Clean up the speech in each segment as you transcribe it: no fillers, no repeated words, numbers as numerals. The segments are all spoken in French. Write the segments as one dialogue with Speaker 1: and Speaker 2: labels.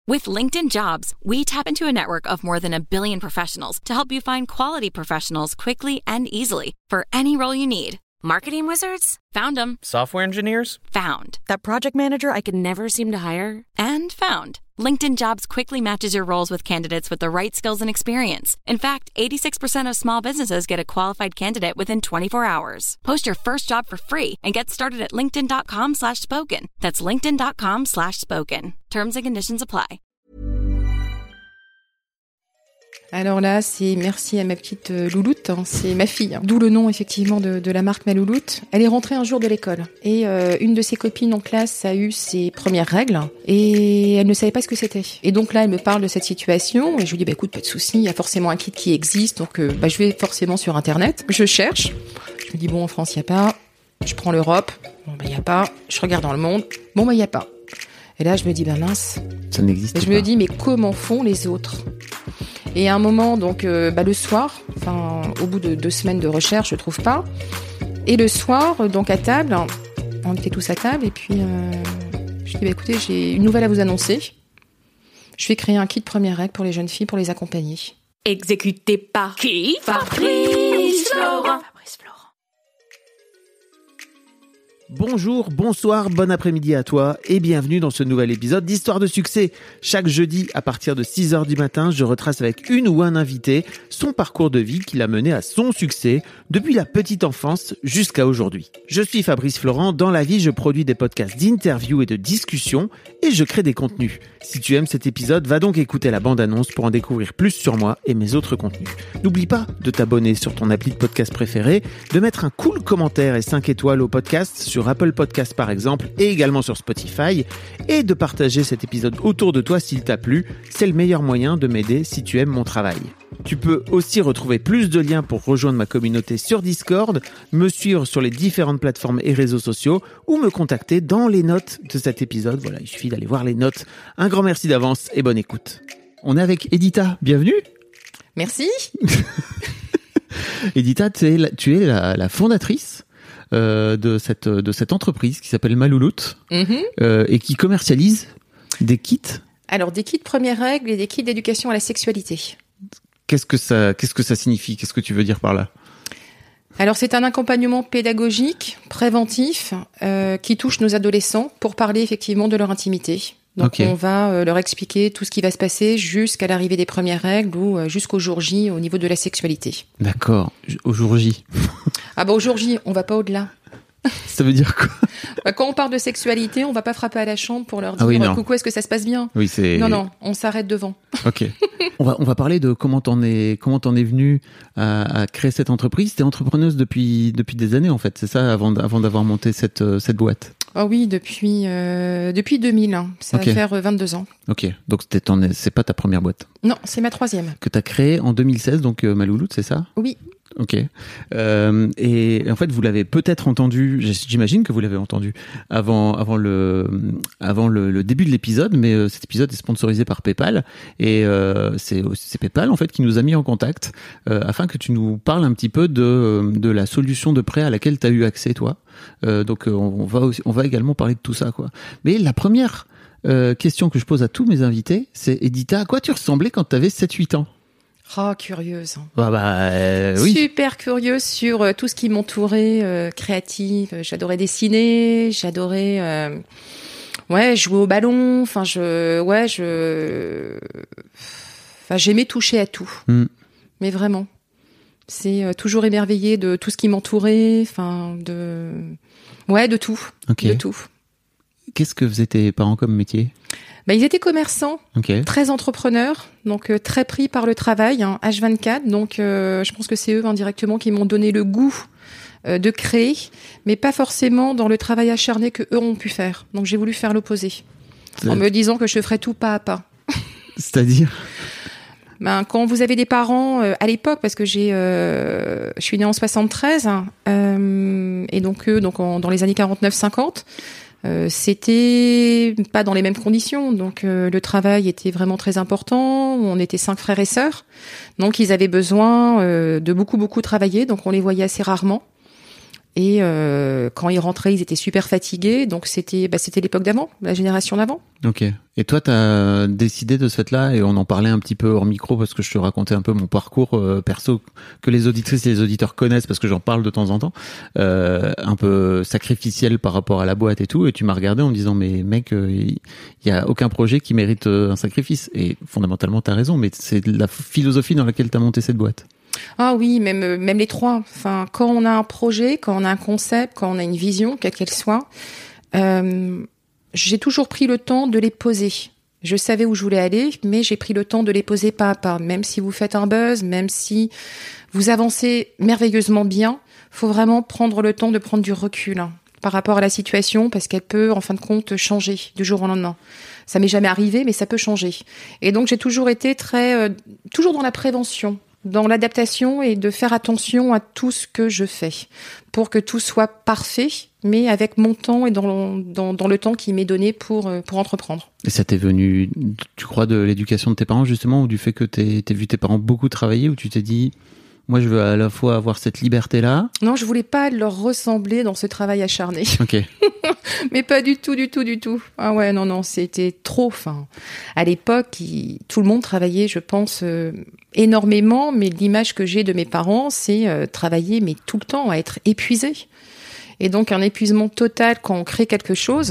Speaker 1: With LinkedIn Jobs, we tap into a network of more than 1 billion professionals to help you find quality professionals quickly and easily for any role you need. Marketing wizards? Found them.
Speaker 2: Software engineers?
Speaker 1: Found. That project manager I could never seem to hire? And found. LinkedIn Jobs quickly matches your roles with candidates with the right skills and experience. In fact, 86% of small businesses get a qualified candidate within 24 hours. Post your first job for free and get started at linkedin.com/spoken. That's linkedin.com/spoken. Terms and conditions apply.
Speaker 3: Alors là, c'est merci à ma petite Louloute, c'est ma fille, d'où le nom effectivement de la marque Ma Louloute. Elle est rentrée un jour de l'école et une de ses copines en classe a eu ses premières règles et elle ne savait pas ce que c'était. Et donc là, elle me parle de cette situation et je lui dis écoute, pas de souci, il y a forcément un kit qui existe, donc je vais forcément sur internet, je cherche, je me dis bon en France il y a pas, je prends l'Europe, bon il y a pas, je regarde dans le monde, bon il y a pas. Et là je me dis mince,
Speaker 4: ça n'existe pas.
Speaker 3: Je me dis mais comment font les autres ? Et à un moment, donc, le soir, au bout de 2 semaines de recherche, je trouve pas. Et le soir, donc à table, on était tous à table, et puis je dis écoutez, j'ai une nouvelle à vous annoncer. Je vais créer un kit première règle pour les jeunes filles pour les accompagner.
Speaker 1: Exécuté par qui? Fabrice Florent.
Speaker 4: Bonjour, bonsoir, bon après-midi à toi et bienvenue dans ce nouvel épisode d'Histoire de succès. Chaque jeudi à partir de 6h du matin, je retrace avec une ou un invité son parcours de vie qui l'a mené à son succès depuis la petite enfance jusqu'à aujourd'hui. Je suis Fabrice Florent, dans la vie je produis des podcasts d'interviews et de discussions et je crée des contenus. Si tu aimes cet épisode, va donc écouter la bande-annonce pour en découvrir plus sur moi et mes autres contenus. N'oublie pas de t'abonner sur ton appli de podcast préféré, de mettre un cool commentaire et 5 étoiles au podcast sur Apple Podcast par exemple et également sur Spotify et de partager cet épisode autour de toi s'il t'a plu. C'est le meilleur moyen de m'aider si tu aimes mon travail. Tu peux aussi retrouver plus de liens pour rejoindre ma communauté sur Discord, me suivre sur les différentes plateformes et réseaux sociaux ou me contacter dans les notes de cet épisode. Voilà, il suffit d'aller voir les notes. Un grand merci d'avance et bonne écoute. On est avec Edita, bienvenue.
Speaker 3: Merci.
Speaker 4: Edita, tu es la fondatrice de cette entreprise qui s'appelle Ma Louloute et qui commercialise des kits.
Speaker 3: Alors des kits premières règles et des kits d'éducation à la sexualité.
Speaker 4: Qu'est-ce que ça signifie ? Qu'est-ce que tu veux dire par là ?
Speaker 3: Alors c'est un accompagnement pédagogique, préventif, qui touche nos adolescents pour parler effectivement de leur intimité. Donc on va leur expliquer tout ce qui va se passer jusqu'à l'arrivée des premières règles ou jusqu'au jour J au niveau de la sexualité.
Speaker 4: D'accord, au jour J.
Speaker 3: Au jour J, on va pas au-delà.
Speaker 4: Ça veut dire quoi ?
Speaker 3: Quand on parle de sexualité, on va pas frapper à la chambre pour leur dire coucou, est-ce que ça se passe bien ?
Speaker 4: Oui, c'est...
Speaker 3: Non, on s'arrête devant.
Speaker 4: Ok. On va parler de comment t'en es venue à créer cette entreprise. T'es entrepreneuse depuis des années en fait, c'est ça, avant d'avoir monté cette boîte.
Speaker 3: Ah oui, depuis 2000, ça va faire 22 ans.
Speaker 4: Ok, donc c'est pas ta première boîte.
Speaker 3: Non, c'est ma 3e.
Speaker 4: Que t'as créée en 2016, donc Ma Louloute, c'est ça ?
Speaker 3: Oui.
Speaker 4: Ok. Et en fait, vous l'avez peut-être entendu, j'imagine que vous l'avez entendu avant le début de l'épisode, mais cet épisode est sponsorisé par PayPal et c'est PayPal en fait qui nous a mis en contact afin que tu nous parles un petit peu de la solution de prêt à laquelle tu as eu accès toi. Donc on va également parler de tout ça quoi. Mais la première question que je pose à tous mes invités, c'est Edita, à quoi tu ressemblais quand tu avais 7-8 ans ?
Speaker 3: Curieuse.
Speaker 4: Oui.
Speaker 3: Super curieuse sur tout ce qui m'entourait, créative. J'adorais dessiner, j'adorais jouer au ballon. J'aimais toucher à tout. Mais vraiment, c'est toujours émerveillé de tout ce qui m'entourait, de tout.
Speaker 4: Okay.
Speaker 3: De tout.
Speaker 4: Qu'est-ce que faisaient tes parents comme métier ?
Speaker 3: Ils étaient commerçants, très entrepreneurs, donc très pris par le travail, H24. Donc je pense que c'est eux indirectement qui m'ont donné le goût de créer, mais pas forcément dans le travail acharné que eux ont pu faire. Donc j'ai voulu faire l'opposé, en me disant que je ferais tout pas à pas.
Speaker 4: C'est-à-dire ?
Speaker 3: Quand vous avez des parents à l'époque, parce que je suis née en 73, et donc eux, dans les années 49-50. C'était pas dans les mêmes conditions, donc le travail était vraiment très important. On était 5 frères et sœurs, donc ils avaient besoin de beaucoup travailler, donc on les voyait assez rarement. Et quand ils rentraient, ils étaient super fatigués. Donc c'était l'époque d'avant, la génération d'avant.
Speaker 4: Ok. Et toi, t'as décidé de ce fait-là, et on en parlait un petit peu hors micro parce que je te racontais un peu mon parcours perso que les auditrices et les auditeurs connaissent parce que j'en parle de temps en temps, un peu sacrificiel par rapport à la boîte et tout. Et tu m'as regardé en me disant mais mec, il y a aucun projet qui mérite un sacrifice. Et fondamentalement, t'as raison, mais c'est la philosophie dans laquelle t'as monté cette boîte.
Speaker 3: Ah oui, même les trois. Enfin, quand on a un projet, quand on a un concept, quand on a une vision, quelle qu'elle soit, j'ai toujours pris le temps de les poser. Je savais où je voulais aller, mais j'ai pris le temps de les poser pas à pas. Même si vous faites un buzz, même si vous avancez merveilleusement bien, faut vraiment prendre le temps de prendre du recul par rapport à la situation, parce qu'elle peut, en fin de compte, changer du jour au lendemain. Ça m'est jamais arrivé, mais ça peut changer. Et donc, j'ai toujours été toujours dans la prévention, dans l'adaptation et de faire attention à tout ce que je fais pour que tout soit parfait, mais avec mon temps et dans le temps qui m'est donné pour entreprendre.
Speaker 4: Et ça t'est venu, tu crois, de l'éducation de tes parents justement, ou du fait que t'as vu tes parents beaucoup travailler, ou tu t'es dit moi je veux à la fois avoir cette liberté-là? Non,
Speaker 3: je voulais pas leur ressembler dans ce travail acharné.
Speaker 4: Ok.
Speaker 3: Mais pas du tout. Ah ouais, non, c'était trop. Enfin, à l'époque, tout le monde travaillait, je pense, énormément. Mais l'image que j'ai de mes parents, c'est travailler, mais tout le temps, à être épuisé. Et donc, un épuisement total quand on crée quelque chose,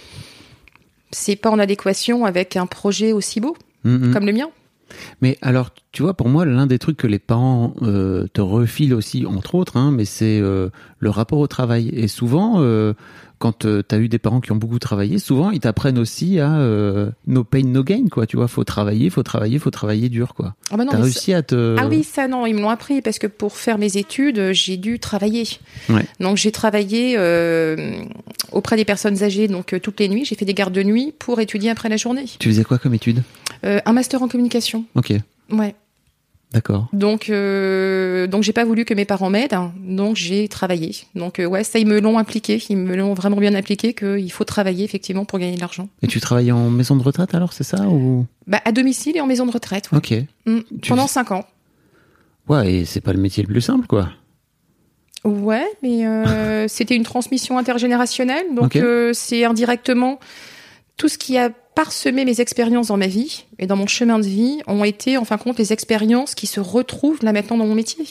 Speaker 3: c'est pas en adéquation avec un projet aussi beau comme le mien.
Speaker 4: Mais alors, tu vois, pour moi, l'un des trucs que les parents te refilent aussi, entre autres, mais c'est le rapport au travail. Et souvent, quand t'as eu des parents qui ont beaucoup travaillé, souvent, ils t'apprennent aussi à no pain, no gain, quoi. Tu vois, faut travailler dur, quoi.
Speaker 3: Ah bah non,
Speaker 4: t'as réussi à te...
Speaker 3: Ah oui, ça, non, ils me l'ont appris, parce que pour faire mes études, j'ai dû travailler.
Speaker 4: Ouais.
Speaker 3: Donc, j'ai travaillé auprès des personnes âgées, donc toutes les nuits. J'ai fait des gardes de nuit pour étudier après la journée.
Speaker 4: Tu faisais quoi comme études?
Speaker 3: Un master en communication.
Speaker 4: Ok.
Speaker 3: Ouais.
Speaker 4: D'accord.
Speaker 3: Donc j'ai pas voulu que mes parents m'aident, donc j'ai travaillé. Donc ouais, ça ils me l'ont impliqué, ils me l'ont vraiment bien appliqué qu'il faut travailler effectivement pour gagner de l'argent.
Speaker 4: Et tu travaillais en maison de retraite alors, c'est ça ou...
Speaker 3: À domicile et en maison de retraite. Ouais.
Speaker 4: Ok.
Speaker 3: Pendant 5 ans.
Speaker 4: Ouais, et c'est pas le métier le plus simple, quoi.
Speaker 3: Ouais, mais c'était une transmission intergénérationnelle, donc c'est indirectement tout ce qui a parsemé mes expériences dans ma vie et dans mon chemin de vie ont été, en fin de compte, les expériences qui se retrouvent là maintenant dans mon métier.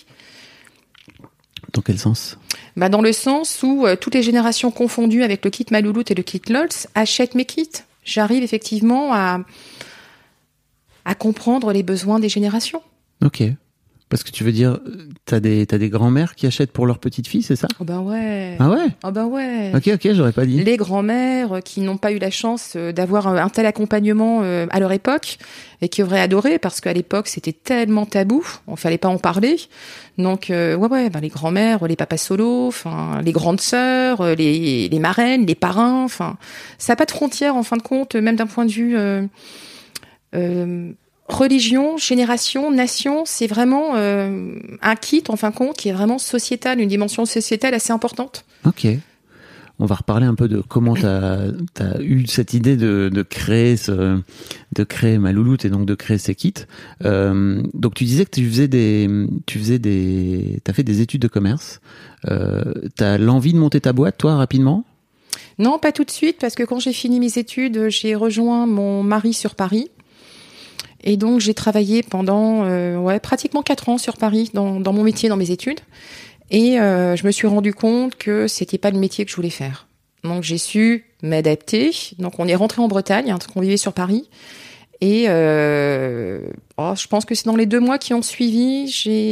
Speaker 4: Dans quel sens ?
Speaker 3: Dans le sens où toutes les générations confondues avec le kit Malouloute et le kit Lolz achètent mes kits. J'arrive effectivement à comprendre les besoins des générations.
Speaker 4: Ok. Parce que tu veux dire, t'as des grands-mères qui achètent pour leur petite fille, c'est ça ?
Speaker 3: Oh ben ouais.
Speaker 4: Ah ouais ?
Speaker 3: Oh ben ouais.
Speaker 4: Ok, j'aurais pas dit.
Speaker 3: Les grands-mères qui n'ont pas eu la chance d'avoir un tel accompagnement à leur époque et qui auraient adoré parce qu'à l'époque c'était tellement tabou, on fallait pas en parler. Donc les grands-mères, les papas solos, enfin les grandes sœurs, les marraines, les parrains, enfin ça n'a pas de frontières en fin de compte, même d'un point de vue religion, génération, nation, c'est vraiment un kit, en fin de compte, qui est vraiment sociétal, une dimension sociétale assez importante.
Speaker 4: Ok. On va reparler un peu de comment t'as eu cette idée de créer Malouloute et donc de créer ces kits. Donc tu disais que t'as fait des études de commerce. T'as l'envie de monter ta boîte, toi, rapidement ?
Speaker 3: Non, pas tout de suite, parce que quand j'ai fini mes études, j'ai rejoint mon mari sur Paris. Et donc, j'ai travaillé pendant pratiquement 4 ans sur Paris dans mon métier, dans mes études. Et je me suis rendu compte que c'était pas le métier que je voulais faire. Donc, j'ai su m'adapter. Donc, on est rentré en Bretagne, parce qu'on vivait sur Paris. Et je pense que c'est dans les 2 mois qui ont suivi,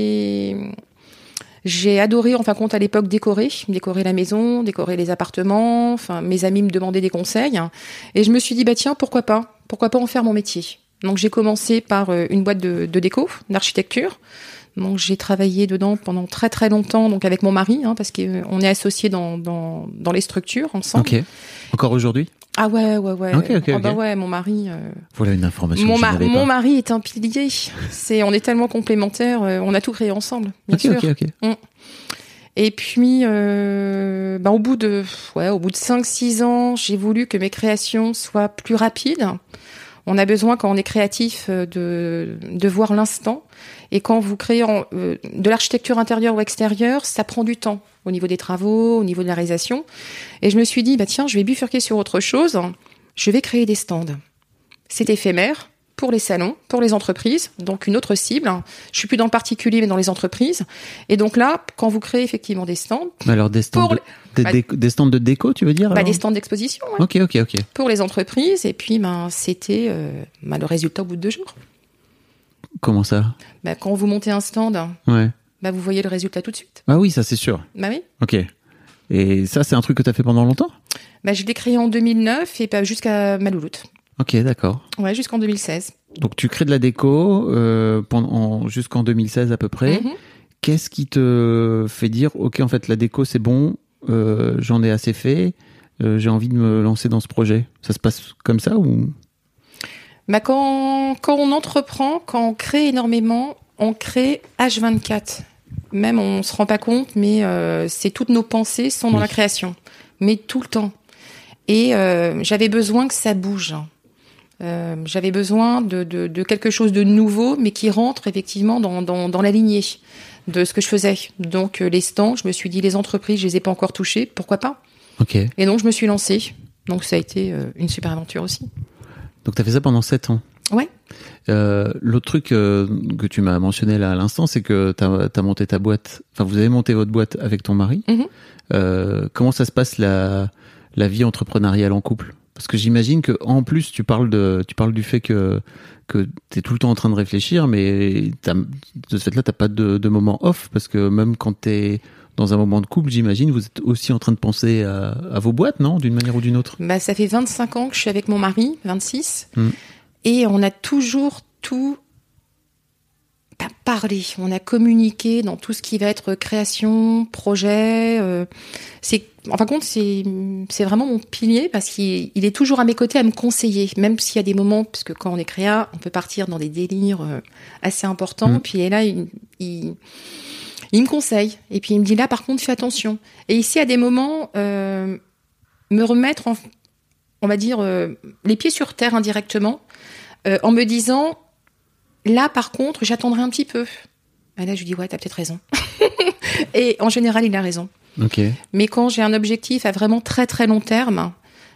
Speaker 3: j'ai adoré, en fin de compte, à l'époque, décorer la maison, décorer les appartements. Enfin, mes amis me demandaient des conseils. Et je me suis dit, tiens, pourquoi pas en faire mon métier ? Donc j'ai commencé par une boîte de déco, d'architecture. Donc j'ai travaillé dedans pendant très très longtemps, donc avec mon mari, parce qu'on est associés dans les structures ensemble.
Speaker 4: Ok. Encore aujourd'hui ?
Speaker 3: Ah ouais.
Speaker 4: Ok.
Speaker 3: Ouais, mon mari.
Speaker 4: Voilà une information.
Speaker 3: Mon mari est un pilier. On est tellement complémentaires. On a tout créé ensemble, bien sûr.
Speaker 4: Ok.
Speaker 3: Et puis, au bout de 5-6 ans, j'ai voulu que mes créations soient plus rapides. On a besoin, quand on est créatif, de voir l'instant. Et quand vous créez de l'architecture intérieure ou extérieure, ça prend du temps au niveau des travaux, au niveau de la réalisation. Et je me suis dit, tiens, je vais bifurquer sur autre chose. Je vais créer des stands. C'est éphémère. Pour les salons, pour les entreprises, donc une autre cible. Je suis plus dans le particulier, mais dans les entreprises. Et donc là, quand vous créez effectivement des stands...
Speaker 4: Alors des stands, des stands de déco, tu veux dire
Speaker 3: des stands d'exposition, ouais.
Speaker 4: Ok.
Speaker 3: Pour les entreprises, et puis c'était le résultat au bout de 2 jours.
Speaker 4: Comment ça ?
Speaker 3: Quand vous montez un stand,
Speaker 4: ouais.
Speaker 3: Vous voyez le résultat tout de suite.
Speaker 4: Ah oui, ça c'est sûr.
Speaker 3: Oui.
Speaker 4: Ok. Et ça, c'est un truc que tu as fait pendant longtemps ?
Speaker 3: Je l'ai créé en 2009 et jusqu'à ma louloute.
Speaker 4: Ok, d'accord.
Speaker 3: Ouais, jusqu'en 2016.
Speaker 4: Donc tu crées de la déco jusqu'en 2016 à peu près. Mm-hmm. Qu'est-ce qui te fait dire, ok, en fait la déco c'est bon, j'en ai assez fait, j'ai envie de me lancer dans ce projet. Ça se passe comme ça ou ?
Speaker 3: Quand on entreprend, quand on crée énormément, on crée H24. Même on se rend pas compte, mais c'est toutes nos pensées sont dans la création, mais tout le temps. Et j'avais besoin que ça bouge. J'avais besoin de quelque chose de nouveau, mais qui rentre effectivement dans la lignée de ce que je faisais. Donc les stands, je me suis dit, les entreprises, je les ai pas encore touchées, pourquoi pas ?
Speaker 4: Ok.
Speaker 3: Et donc je me suis lancée. Donc ça a été une super aventure aussi.
Speaker 4: Donc tu as fait ça pendant 7 ans ?
Speaker 3: Ouais.
Speaker 4: L'autre truc que tu m'as mentionné là à l'instant, c'est que t'as monté ta boîte, enfin vous avez monté votre boîte avec ton mari. Mm-hmm. Comment ça se passe la vie entrepreneuriale en couple ? Parce que j'imagine que en plus tu parles du fait que t'es tout le temps en train de réfléchir, mais de ce fait-là t'as pas de moment off, parce que même quand t'es dans un moment de couple, j'imagine vous êtes aussi en train de penser à vos boîtes, non, d'une manière ou d'une autre.
Speaker 3: Ça fait 25 ans que je suis avec mon mari, 26, et on a toujours tout parlé, on a communiqué dans tout ce qui va être création, projet. En fin de compte, c'est vraiment mon pilier, parce qu'il est toujours à mes côtés à me conseiller, même s'il y a des moments, parce que quand on est créa, on peut partir dans des délires assez importants. Puis là, il me conseille, et puis il me dit là, par contre, fais attention. Et ici, à des moments, me remettre, on va dire, les pieds sur terre indirectement, en me disant, là, par contre, j'attendrai un petit peu. Et là, je lui dis, ouais, t'as peut-être raison. Et en général, il a raison.
Speaker 4: Okay.
Speaker 3: Mais quand j'ai un objectif à vraiment très très long terme,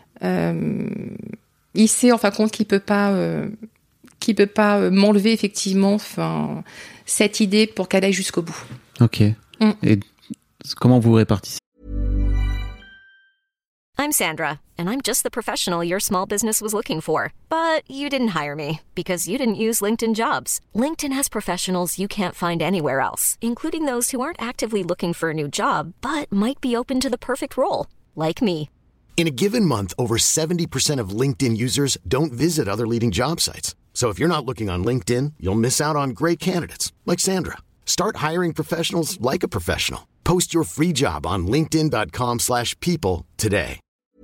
Speaker 3: il sait en fin de compte qu'il peut pas m'enlever effectivement cette idée pour qu'elle aille jusqu'au bout.
Speaker 4: Ok. Et comment vous répartissez?
Speaker 2: I'm Sandra, and I'm just the professional your small business was looking for. But you didn't hire me because you didn't use LinkedIn Jobs. LinkedIn has professionals you can't find anywhere else, including those who aren't actively looking for a new job, but might be open to the perfect role, like me.
Speaker 5: In a given month, over 70% of LinkedIn users don't visit other leading job sites. So if you're not looking on LinkedIn, you'll miss out on great candidates, like Sandra. Start hiring professionals like a professional. Post your free job on linkedin.com/people today.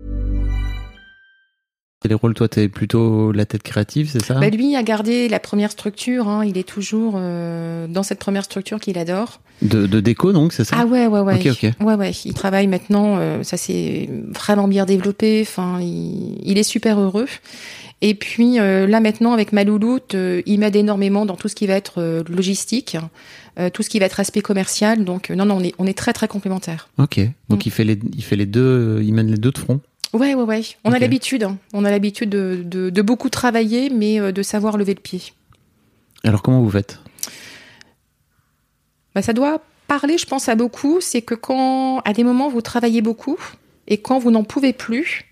Speaker 4: Les rôles, toi, t'es plutôt la tête créative, c'est ça?
Speaker 3: Lui a gardé la première structure, hein. Il est toujours dans cette première structure qu'il adore.
Speaker 4: De déco, donc, c'est ça?
Speaker 3: Ah ouais.
Speaker 4: Ok.
Speaker 3: Ouais. Il travaille maintenant, ça s'est vraiment bien développé. Il est super heureux. Et puis là maintenant, avec ma louloute, il m'aide énormément dans tout ce qui va être logistique, tout ce qui va être aspect commercial. Donc non, on est très très complémentaires.
Speaker 4: Ok. Donc il fait les deux, il mène les deux de front.
Speaker 3: Ouais. On a l'habitude. On a l'habitude de beaucoup travailler, mais de savoir lever le pied.
Speaker 4: Alors comment vous faites?
Speaker 3: Ça doit parler, je pense, à beaucoup. C'est que quand, à des moments, vous travaillez beaucoup et quand vous n'en pouvez plus,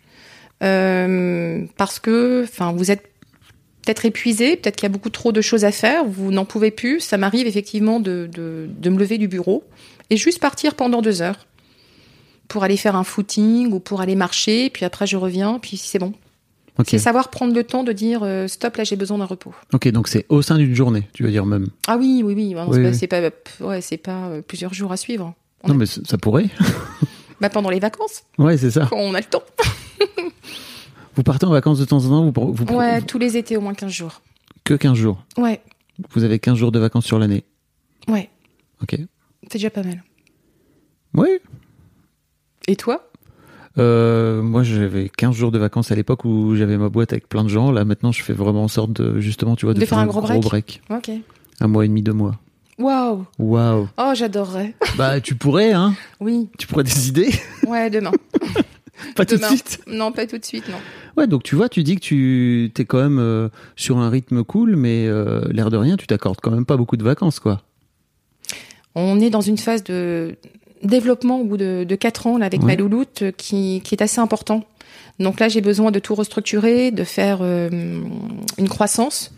Speaker 3: parce que, vous êtes peut-être épuisé, peut-être qu'il y a beaucoup trop de choses à faire, vous n'en pouvez plus. Ça m'arrive effectivement de me lever du bureau et juste partir pendant 2 heures pour aller faire un footing ou pour aller marcher. Puis après, je reviens, puis c'est bon. Okay. C'est savoir prendre le temps de dire stop, là, j'ai besoin d'un repos.
Speaker 4: Ok, donc c'est au sein d'une journée, tu veux dire même?
Speaker 3: Ah oui. Non, c'est pas plusieurs jours à suivre.
Speaker 4: Non, mais ça pourrait.
Speaker 3: Pendant les vacances.
Speaker 4: Ouais, c'est ça.
Speaker 3: Quand on a le temps.
Speaker 4: Vous partez en vacances de temps en temps?
Speaker 3: Ouais, tous les étés, au moins 15 jours.
Speaker 4: Que 15 jours?
Speaker 3: Ouais.
Speaker 4: Vous avez 15 jours de vacances sur l'année?
Speaker 3: Ouais.
Speaker 4: Ok.
Speaker 3: C'est déjà pas mal.
Speaker 4: Oui.
Speaker 3: Et toi?
Speaker 4: Moi, j'avais 15 jours de vacances à l'époque où j'avais ma boîte avec plein de gens. Là, maintenant, je fais vraiment en sorte de, justement, tu vois, de faire un gros break.
Speaker 3: Ok.
Speaker 4: 1 mois et demi, 2 mois.
Speaker 3: Waouh. Oh, j'adorerais.
Speaker 4: Bah, tu pourrais, hein.
Speaker 3: Oui.
Speaker 4: Tu pourrais des idées.
Speaker 3: Ouais, demain.
Speaker 4: Pas tout de suite.
Speaker 3: Non, pas tout de suite, non.
Speaker 4: Ouais, donc tu vois, tu dis que tu t'es quand même sur un rythme cool, mais l'air de rien, tu t'accordes quand même pas beaucoup de vacances, quoi.
Speaker 3: On est dans une phase de développement au bout de 4 ans là, avec ma louloute qui est assez important. Donc là, j'ai besoin de tout restructurer, de faire une croissance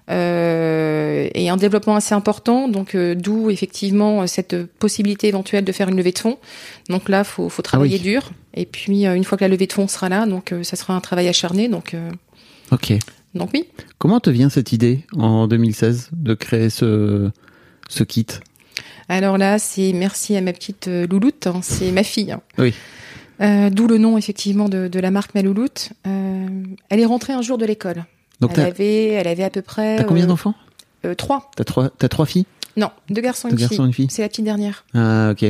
Speaker 3: et un développement assez important. Donc d'où effectivement cette possibilité éventuelle de faire une levée de fonds. Donc là, faut travailler dur. Et puis une fois que la levée de fonds sera là, donc ça sera un travail acharné. Donc
Speaker 4: ok.
Speaker 3: Donc oui.
Speaker 4: Comment te vient cette idée en 2016 de créer ce kit?
Speaker 3: Alors là, c'est merci à ma petite louloute, hein, c'est ma fille.
Speaker 4: Oui.
Speaker 3: D'où le nom effectivement de la marque ma louloute. Elle est rentrée un jour de l'école. Donc elle avait à peu près.
Speaker 4: T'as combien d'enfants?
Speaker 3: 3.
Speaker 4: T'as 3 filles?
Speaker 3: Non, 2 garçons et une fille. C'est la petite dernière.
Speaker 4: Ah ok.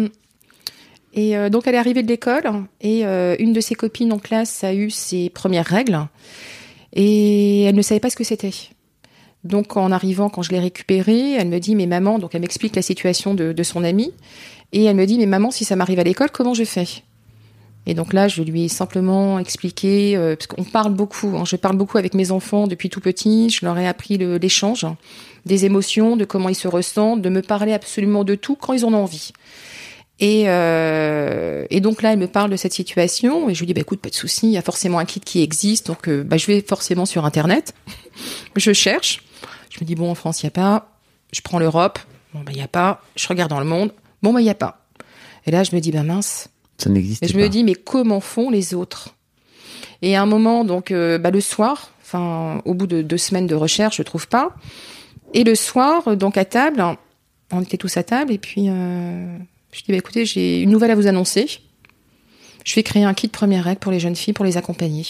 Speaker 3: Et donc elle est arrivée de l'école et une de ses copines en classe a eu ses premières règles et elle ne savait pas ce que c'était. Donc en arrivant, quand je l'ai récupérée, elle me dit mais maman, donc elle m'explique la situation de son amie et elle me dit mais maman, si ça m'arrive à l'école, comment je fais? Et donc là, je lui ai simplement expliqué, parce qu'on parle beaucoup, hein, je parle beaucoup avec mes enfants depuis tout petit, je leur ai appris l'échange des émotions, de comment ils se ressentent, de me parler absolument de tout quand ils en ont envie. Et donc là, elle me parle de cette situation et je lui dis écoute, pas de souci, il y a forcément un kit qui existe, donc je vais forcément sur Internet, je cherche. Je me dis, bon, en France, il n'y a pas. Je prends l'Europe. Bon, il n'y a pas. Je regarde dans le monde. Bon, il n'y a pas. Et là, je me dis, mince.
Speaker 4: Ça n'existe pas.
Speaker 3: Et je me dis, mais comment font les autres? Et à un moment, donc, le soir, au bout de 2 semaines de recherche, je ne trouve pas. Et le soir, donc, à table, on était tous à table. Et puis, je dis, écoutez, j'ai une nouvelle à vous annoncer. Je vais créer un kit première règle pour les jeunes filles pour les accompagner.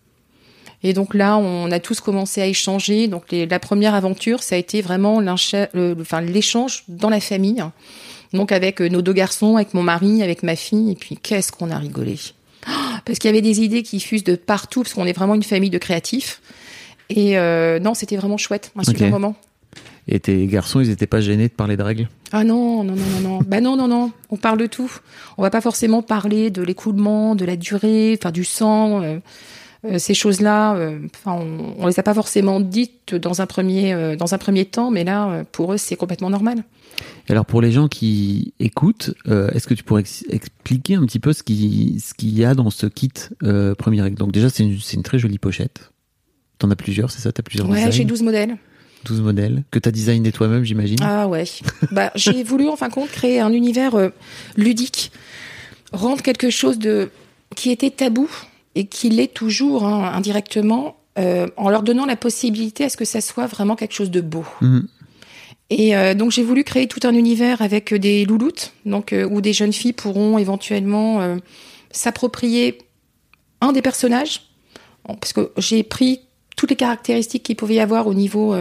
Speaker 3: Et donc là, on a tous commencé à échanger. Donc la première aventure, ça a été vraiment l'échange dans la famille. Donc avec nos 2 garçons, avec mon mari, avec ma fille. Et puis qu'est-ce qu'on a rigolé. Parce qu'il y avait des idées qui fusent de partout, parce qu'on est vraiment une famille de créatifs. Et non, c'était vraiment chouette, un super moment.
Speaker 4: Et tes garçons, ils n'étaient pas gênés de parler de règles?
Speaker 3: Ah non. Bah non. On parle de tout. On va pas forcément parler de l'écoulement, de la durée, du sang... ces choses-là, on les a pas forcément dites dans un premier temps, mais là, pour eux, c'est complètement normal.
Speaker 4: Et alors, pour les gens qui écoutent, est-ce que tu pourrais expliquer un petit peu ce qu'il y a dans ce kit première règle? Donc déjà, c'est une très jolie pochette. T'en as plusieurs, c'est ça? T'as plusieurs designs?
Speaker 3: J'ai 12 modèles.
Speaker 4: 12 modèles que t'as designé toi-même, j'imagine. Ah ouais.
Speaker 3: J'ai voulu, en fin de compte, créer un univers ludique, rendre quelque chose qui était tabou et qui l'est toujours indirectement, en leur donnant la possibilité à ce que ça soit vraiment quelque chose de beau. Et donc j'ai voulu créer tout un univers avec des louloutes, donc où des jeunes filles pourront éventuellement s'approprier un des personnages, parce que j'ai pris toutes les caractéristiques qu'il pouvait y avoir au niveau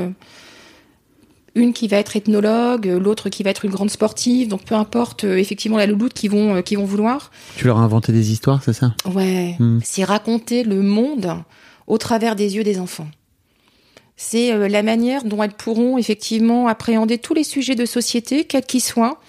Speaker 3: une qui va être ethnologue, l'autre qui va être une grande sportive, donc peu importe effectivement la louloute qu'ils vont vouloir.
Speaker 4: Tu leur as inventé des histoires, c'est ça?
Speaker 3: Ouais, c'est raconter le monde au travers des yeux des enfants. C'est la manière dont elles pourront effectivement appréhender tous les sujets de société, quels qu'ils soient,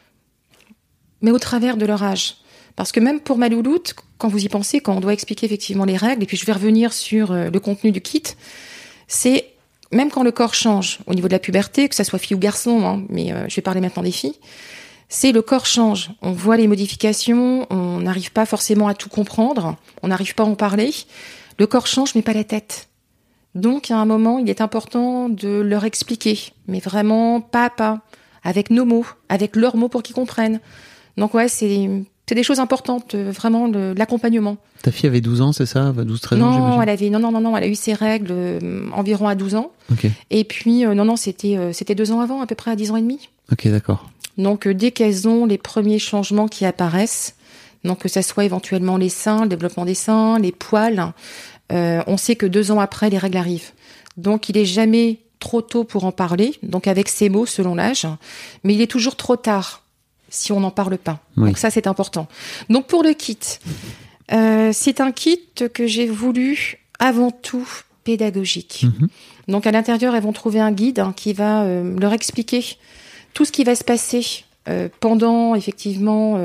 Speaker 3: mais au travers de leur âge. Parce que même pour ma louloute, quand vous y pensez, quand on doit expliquer effectivement les règles, et puis je vais revenir sur le contenu du kit, c'est même quand le corps change, au niveau de la puberté, que ça soit fille ou garçon, mais je vais parler maintenant des filles, c'est le corps change. On voit les modifications, on n'arrive pas forcément à tout comprendre, on n'arrive pas à en parler. Le corps change, mais pas la tête. Donc, à un moment, il est important de leur expliquer, mais vraiment pas à pas, avec nos mots, avec leurs mots pour qu'ils comprennent. Donc ouais, c'est des choses importantes, vraiment, l'accompagnement.
Speaker 4: Ta fille avait 12 ans, c'est ça? 12-13 ans, j'imagine?
Speaker 3: Non, elle a eu ses règles environ à 12 ans.
Speaker 4: Okay.
Speaker 3: Et puis, c'était 2 ans avant, à peu près à 10 ans et demi.
Speaker 4: Ok, d'accord.
Speaker 3: Donc, dès qu'elles ont les premiers changements qui apparaissent, donc que ça soit éventuellement les seins, le développement des seins, les poils, on sait que 2 ans après, les règles arrivent. Donc, il est jamais trop tôt pour en parler, donc avec ces mots selon l'âge, mais il est toujours trop tard si on n'en parle pas. Oui. Donc ça, c'est important. Donc pour le kit, C'est un kit que j'ai voulu avant tout pédagogique. Donc à l'intérieur, elles vont trouver un guide qui va leur expliquer tout ce qui va se passer pendant effectivement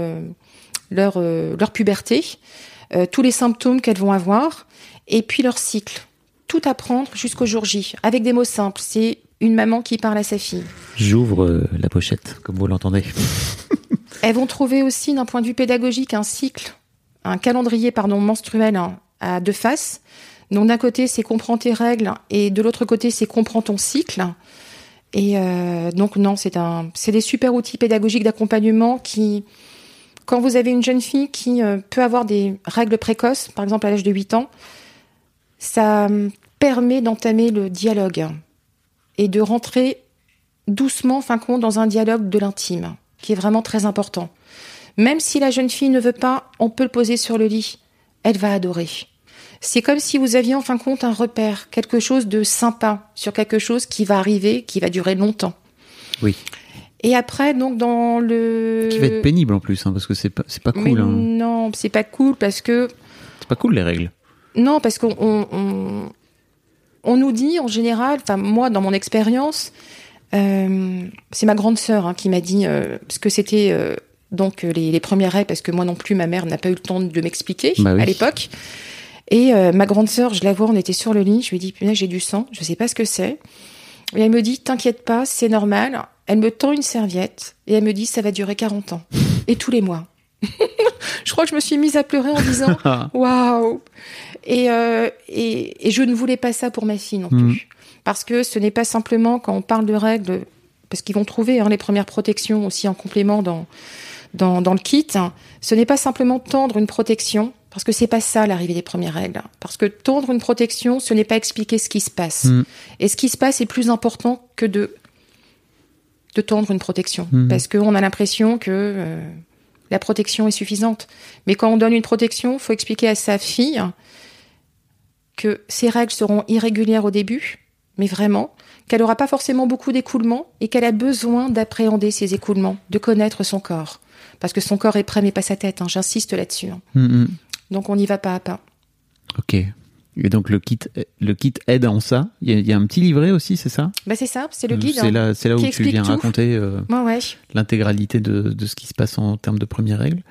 Speaker 3: leur puberté, tous les symptômes qu'elles vont avoir, et puis leur cycle. Tout apprendre jusqu'au jour J, avec des mots simples. C'est une maman qui parle à sa fille.
Speaker 4: J'ouvre la pochette, comme vous l'entendez.
Speaker 3: Elles vont trouver aussi, d'un point de vue pédagogique, un calendrier menstruel à 2 faces. Donc d'un côté, c'est comprends tes règles, et de l'autre côté, c'est comprends ton cycle. Et donc non, c'est des super outils pédagogiques d'accompagnement qui, quand vous avez une jeune fille qui peut avoir des règles précoces, par exemple à l'âge de 8 ans, ça permet d'entamer le dialogue et de rentrer doucement, fin compte, dans un dialogue de l'intime, qui est vraiment très important. Même si la jeune fille ne veut pas, on peut le poser sur le lit. Elle va adorer. C'est comme si vous aviez en fin de compte un repère, quelque chose de sympa, sur quelque chose qui va arriver, qui va durer longtemps.
Speaker 4: Oui.
Speaker 3: Et après, donc, dans le...
Speaker 4: Qui va être pénible en plus, parce que c'est pas cool.
Speaker 3: Mais non, c'est pas cool parce que...
Speaker 4: C'est pas cool les règles.
Speaker 3: Non, parce qu'on nous dit en général, enfin moi dans mon expérience, c'est ma grande sœur qui m'a dit, parce que c'était donc les premières règles, parce que moi non plus ma mère n'a pas eu le temps de m'expliquer à l'époque. Et ma grande sœur, je la vois, on était sur le lit, je lui dis punaise, j'ai du sang, je sais pas ce que c'est. Et elle me dit t'inquiète pas, c'est normal. Elle me tend une serviette et elle me dit ça va durer 40 ans et tous les mois. Je crois que je me suis mise à pleurer en disant waouh. Et je ne voulais pas ça pour ma fille non plus. Parce que ce n'est pas simplement quand on parle de règles, parce qu'ils vont trouver les premières protections aussi en complément dans le kit. Ce n'est pas simplement tendre une protection, parce que c'est pas ça l'arrivée des premières règles. Parce que tendre une protection, ce n'est pas expliquer ce qui se passe. Et ce qui se passe est plus important que de tendre une protection. Parce qu'on a l'impression que la protection est suffisante. Mais quand on donne une protection, il faut expliquer à sa fille que ses règles seront irrégulières au début, mais vraiment, qu'elle n'aura pas forcément beaucoup d'écoulements et qu'elle a besoin d'appréhender ces écoulements, de connaître son corps. Parce que son corps est prêt, mais pas sa tête, j'insiste là-dessus. Donc on y va pas à pas. Ok.
Speaker 4: Et donc le kit aide en ça. Il y a un petit livret aussi, c'est ça ?
Speaker 3: C'est ça, c'est le guide.
Speaker 4: C'est là où tu viens raconter l'intégralité de ce qui se passe en termes de premières règles.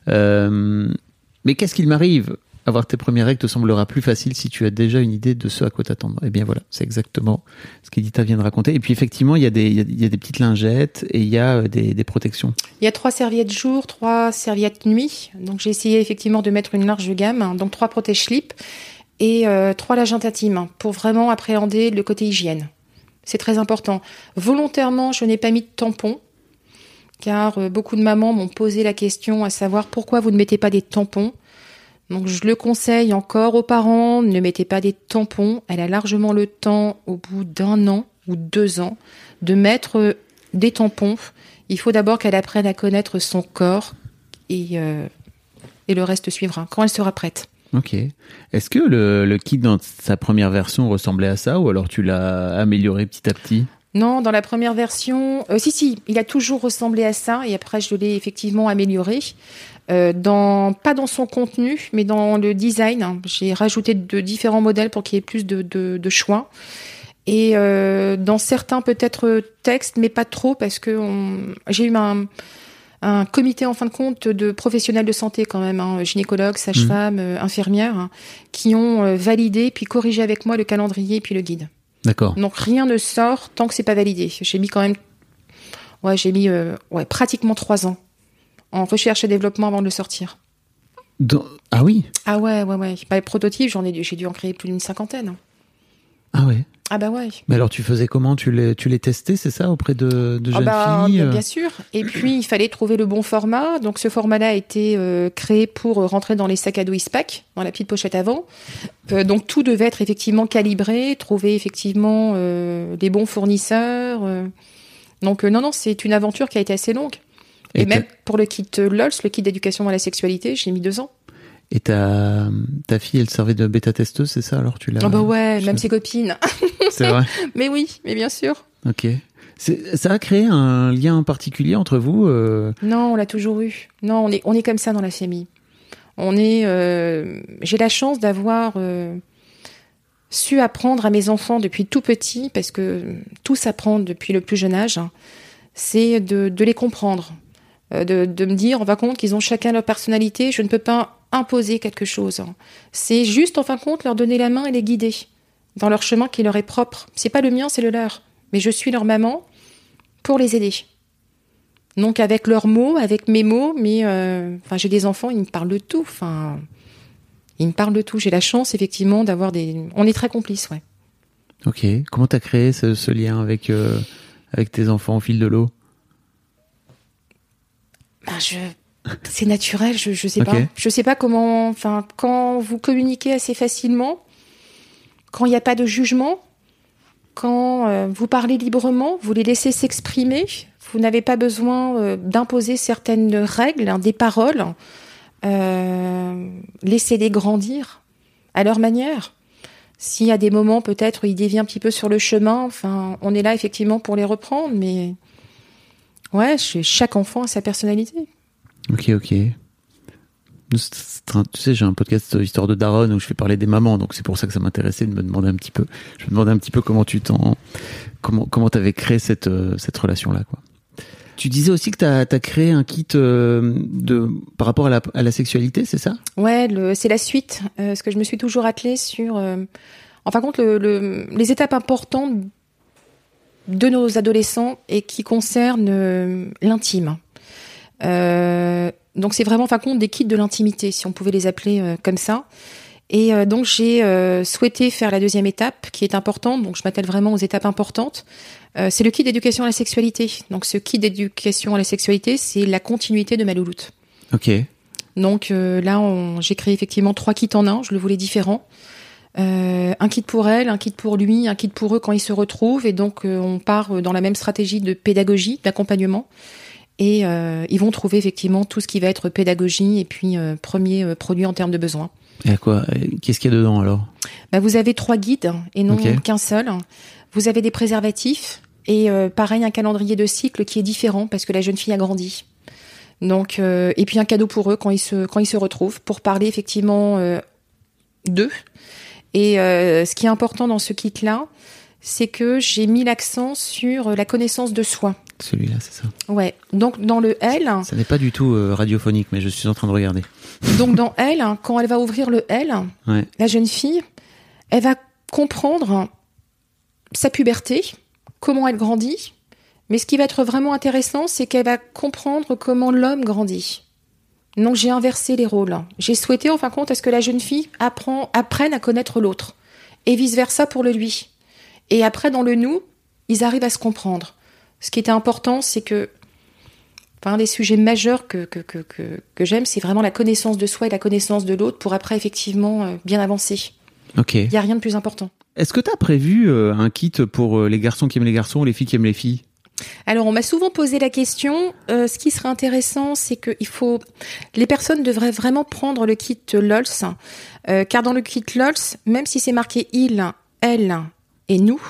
Speaker 4: Mais qu'est-ce qu'il m'arrive ? Avoir tes premières règles te semblera plus facile si tu as déjà une idée de ce à quoi t'attendre. Eh bien voilà, c'est exactement ce qu'Edita vient de raconter. Et puis effectivement, il y a des petites lingettes et il y a des protections.
Speaker 3: Il y a 3 serviettes jour, 3 serviettes nuit. Donc j'ai essayé effectivement de mettre une large gamme. Donc 3 protège-slip et 3 lingettes intimes pour vraiment appréhender le côté hygiène. C'est très important. Volontairement, je n'ai pas mis de tampons car beaucoup de mamans m'ont posé la question à savoir pourquoi vous ne mettez pas des tampons. Donc je le conseille encore aux parents, ne mettez pas des tampons. Elle a largement le temps, au bout d'1 an ou 2 ans, de mettre des tampons. Il faut d'abord qu'elle apprenne à connaître son corps et le reste suivra, quand elle sera prête.
Speaker 4: Ok. Est-ce que le kit dans sa première version ressemblait à ça ou alors tu l'as amélioré petit à petit ?
Speaker 3: Non, dans la première version, si, il a toujours ressemblé à ça et après je l'ai effectivement amélioré. Pas dans son contenu, mais dans le design. J'ai rajouté de différents modèles pour qu'il y ait plus de choix. Et dans certains peut-être textes, mais pas trop, parce que j'ai eu un comité en fin de compte de professionnels de santé quand même, gynécologues, sages-femmes, infirmières, qui ont validé puis corrigé avec moi le calendrier puis le guide.
Speaker 4: D'accord.
Speaker 3: Donc rien ne sort tant que c'est pas validé. J'ai mis quand même, pratiquement 3 ans en recherche et développement avant de le sortir.
Speaker 4: Ah oui.
Speaker 3: Ah ouais. Les prototypes, j'ai dû en créer plus d'une 50aine.
Speaker 4: Ah ouais.
Speaker 3: Ah bah ouais.
Speaker 4: Mais alors tu faisais comment ? Tu les testais, c'est ça, auprès de jeunes filles ?
Speaker 3: Bien sûr. Et puis il fallait trouver le bon format. Donc ce format-là a été créé pour rentrer dans les sacs à dos Eastpak, dans la petite pochette avant. Donc tout devait être effectivement calibré, trouver effectivement les bons fournisseurs. Donc non, c'est une aventure qui a été assez longue. Et même pour le kit LOLS, le kit d'éducation à la sexualité, j'ai mis 2 ans.
Speaker 4: Et ta fille, elle servait de bêta-testeuse, c'est ça ? Alors tu l'as...
Speaker 3: Ah bah ouais, même ses copines.
Speaker 4: C'est vrai ?
Speaker 3: Mais oui, mais bien sûr.
Speaker 4: Ok. Ça a créé un lien particulier entre vous ?
Speaker 3: Non, on l'a toujours eu. Non, on est comme ça dans la famille. J'ai la chance d'avoir su apprendre à mes enfants depuis tout petit, parce que tout s'apprend depuis le plus jeune âge, c'est de les comprendre, de me dire en fin de compte qu'ils ont chacun leur personnalité, je ne peux pas imposer quelque chose. C'est juste en fin de compte leur donner la main et les guider dans leur chemin qui leur est propre. C'est pas le mien, c'est le leur. Mais je suis leur maman pour les aider. Donc avec leurs mots, avec mes mots, mais j'ai des enfants, ils me parlent de tout. Ils me parlent de tout. J'ai la chance effectivement d'avoir On est très complices, ouais.
Speaker 4: Ok. Comment t'as créé ce lien avec tes enfants au fil de l'eau?
Speaker 3: C'est naturel, je sais pas. Je sais pas comment. Quand vous communiquez assez facilement, quand il n'y a pas de jugement, quand vous parlez librement, vous les laissez s'exprimer, vous n'avez pas besoin d'imposer certaines règles, des paroles. Laissez-les grandir à leur manière. S'il y a des moments peut-être où ils dévient un petit peu sur le chemin, on est là effectivement pour les reprendre, mais ouais, chaque enfant a sa personnalité.
Speaker 4: Ok. Tu sais, j'ai un podcast Histoire de Daronne où je fais parler des mamans, donc c'est pour ça que ça m'intéressait de me demander un petit peu. Je me demandais un petit peu comment t'avais créé cette relation-là, quoi. Tu disais aussi que t'as créé un kit par rapport à la sexualité, c'est ça? Ouais,
Speaker 3: c'est la suite. Parce que je me suis toujours attelée sur, en fin de compte, les étapes importantes de nos adolescents et qui concernent l'intime. Donc c'est vraiment en fin de compte des kits de l'intimité, si on pouvait les appeler comme ça. Et donc j'ai souhaité faire la deuxième étape qui est importante, donc je m'attelle vraiment aux étapes importantes. C'est le kit d'éducation à la sexualité. Donc ce kit d'éducation à la sexualité, c'est la continuité de ma louloute.
Speaker 4: Ok.
Speaker 3: Donc là, j'ai créé effectivement 3 kits en un, je le voulais différent. Un kit pour elle, un kit pour lui, un kit pour eux quand ils se retrouvent. Et donc on part dans la même stratégie de pédagogie, d'accompagnement. Et ils vont trouver effectivement tout ce qui va être pédagogie et puis premier produit en termes de besoins.
Speaker 4: Et à quoi? Qu'est-ce qu'il y a dedans alors?
Speaker 3: Vous avez 3 guides et non qu'un seul. Vous avez des préservatifs et pareil un calendrier de cycle qui est différent parce que la jeune fille a grandi. Donc et puis un cadeau pour eux quand ils se retrouvent pour parler effectivement d'eux. Et ce qui est important dans ce kit-là, c'est que j'ai mis l'accent sur la connaissance de soi.
Speaker 4: Celui-là, c'est ça.
Speaker 3: Ouais. Donc dans le L.
Speaker 4: Ça n'est pas du tout radiophonique, mais je suis en train de regarder.
Speaker 3: Donc dans L, quand elle va ouvrir le L, la jeune fille, elle va comprendre sa puberté, comment elle grandit. Mais ce qui va être vraiment intéressant, c'est qu'elle va comprendre comment l'homme grandit. Donc j'ai inversé les rôles. J'ai souhaité en fin de compte à ce que la jeune fille apprenne à connaître l'autre. Et vice-versa pour le lui. Et après, dans le nous, ils arrivent à se comprendre. Ce qui était important, c'est que un des sujets majeurs que j'aime, c'est vraiment la connaissance de soi et la connaissance de l'autre pour après, effectivement, bien avancer.
Speaker 4: Ok.
Speaker 3: Il n'y a rien de plus important.
Speaker 4: Est-ce que tu as prévu un kit pour les garçons qui aiment les garçons ou les filles qui aiment les filles?
Speaker 3: Alors, on m'a souvent posé la question. Ce qui serait intéressant, c'est que les personnes devraient vraiment prendre le kit LOLS, car dans le kit LOLS, même si c'est marqué il, elle et nous,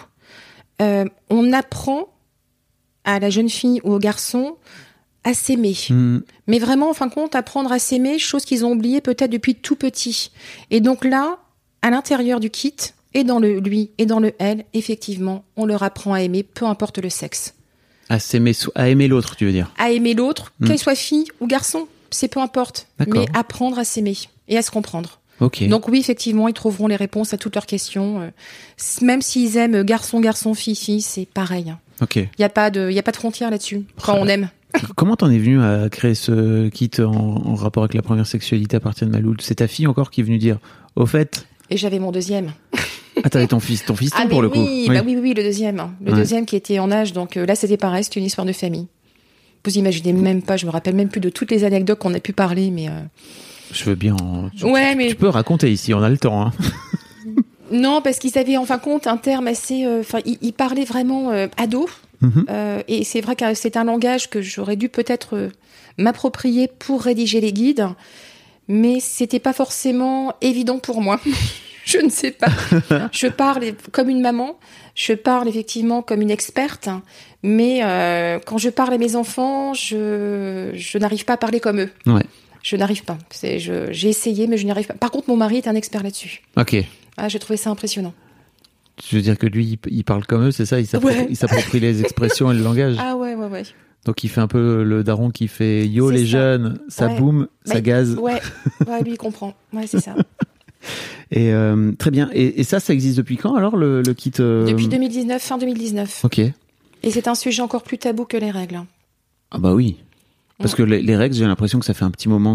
Speaker 3: on apprend à la jeune fille ou au garçon à s'aimer. Mais vraiment, en fin de compte, apprendre à s'aimer, chose qu'ils ont oubliée peut-être depuis tout petit. Et donc là, à l'intérieur du kit, et dans le lui et dans le elle, effectivement, on leur apprend à aimer, peu importe le sexe.
Speaker 4: À s'aimer, à aimer l'autre, tu veux dire?
Speaker 3: À aimer l'autre, qu'elle soit fille ou garçon, c'est peu importe. D'accord. Mais apprendre à s'aimer et à se comprendre.
Speaker 4: Okay.
Speaker 3: Donc oui, effectivement, ils trouveront les réponses à toutes leurs questions. Même s'ils aiment garçon, fille, c'est pareil.
Speaker 4: Okay.
Speaker 3: Il y a pas de frontière là-dessus quand on aime.
Speaker 4: Comment t'en es venu à créer ce kit en rapport avec la première sexualité à partir de Maloud? C'est ta fille encore qui est venue dire, au fait? Et
Speaker 3: j'avais mon deuxième.
Speaker 4: Ah, t'avais ton fiston pour le coup.
Speaker 3: Oui, le deuxième. Le deuxième qui était en âge, donc là c'était pareil, c'était une histoire de famille. Vous imaginez même pas, je me rappelle même plus de toutes les anecdotes qu'on a pu parler, mais...
Speaker 4: Je veux bien... Tu peux raconter ici, on a le temps. Hein.
Speaker 3: Non, parce qu'ils avaient en fin de compte un terme assez... ils parlaient vraiment ado. Et c'est vrai que c'est un langage que j'aurais dû peut-être m'approprier pour rédiger les guides, mais c'était pas forcément évident pour moi. Je ne sais pas. Je parle comme une maman, je parle effectivement comme une experte, mais quand je parle à mes enfants, je n'arrive pas à parler comme eux.
Speaker 4: Ouais.
Speaker 3: Je n'arrive pas. J'ai essayé, mais je n'y arrive pas. Par contre, mon mari est un expert là-dessus.
Speaker 4: Ok.
Speaker 3: Ah, j'ai trouvé ça impressionnant.
Speaker 4: Je veux dire que lui, il parle comme eux, c'est ça? Il s'approprie les expressions et le langage.
Speaker 3: Ah ouais.
Speaker 4: Donc il fait un peu le daron qui fait yo les jeunes, ça boum, ça gaze.
Speaker 3: Ouais, lui il comprend. Ouais, c'est ça.
Speaker 4: Et très bien. Et ça existe depuis quand alors le kit
Speaker 3: Depuis 2019, fin 2019.
Speaker 4: Ok.
Speaker 3: Et c'est un sujet encore plus tabou que les règles.
Speaker 4: Ah bah oui. Parce que les règles, j'ai l'impression que ça fait un petit moment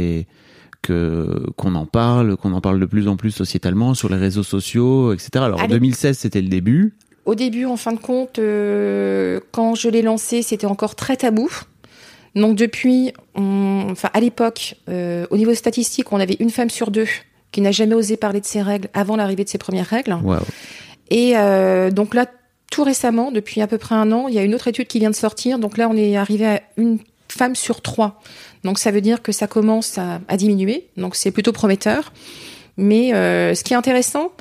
Speaker 4: qu'on en parle de plus en plus sociétalement sur les réseaux sociaux, etc. Alors en 2016, c'était le début.
Speaker 3: Au début, en fin de compte, quand je l'ai lancé, c'était encore très tabou. Donc depuis, à l'époque, au niveau statistique, on avait une femme sur 2 qui n'a jamais osé parler de ses règles avant l'arrivée de ses premières règles.
Speaker 4: Wow.
Speaker 3: Et donc là, tout récemment, depuis à peu près 1 an, il y a une autre étude qui vient de sortir. Donc là, on est arrivé à une femme sur 3. Donc ça veut dire que ça commence à diminuer. Donc c'est plutôt prometteur. Mais ce qui est intéressant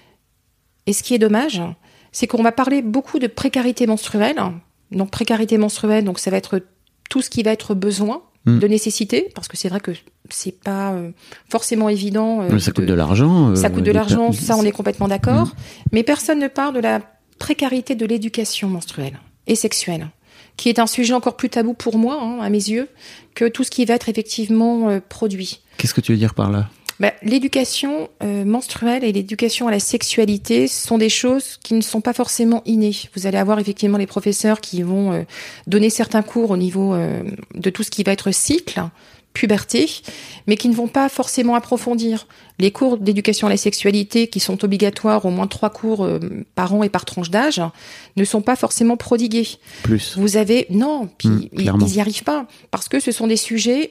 Speaker 3: et ce qui est dommage, c'est qu'on va parler beaucoup de précarité menstruelle. Donc précarité menstruelle, donc ça va être tout ce qui va être besoin de nécessité, parce que c'est vrai que c'est pas forcément évident.
Speaker 4: Ça coûte de l'argent.
Speaker 3: Ça coûte de l'argent, ça on est complètement d'accord. Mais personne ne parle de la précarité de l'éducation menstruelle et sexuelle, qui est un sujet encore plus tabou pour moi, à mes yeux, que tout ce qui va être effectivement produit.
Speaker 4: Qu'est-ce que tu veux dire par là ?
Speaker 3: L'éducation menstruelle et l'éducation à la sexualité sont des choses qui ne sont pas forcément innées. Vous allez avoir effectivement les professeurs qui vont donner certains cours au niveau de tout ce qui va être cycle, puberté, mais qui ne vont pas forcément approfondir. Les cours d'éducation à la sexualité qui sont obligatoires, au moins 3 cours par an et par tranche d'âge, ne sont pas forcément prodigués.
Speaker 4: Plus.
Speaker 3: Vous avez... Non, puis ils n'y arrivent pas. Parce que ce sont des sujets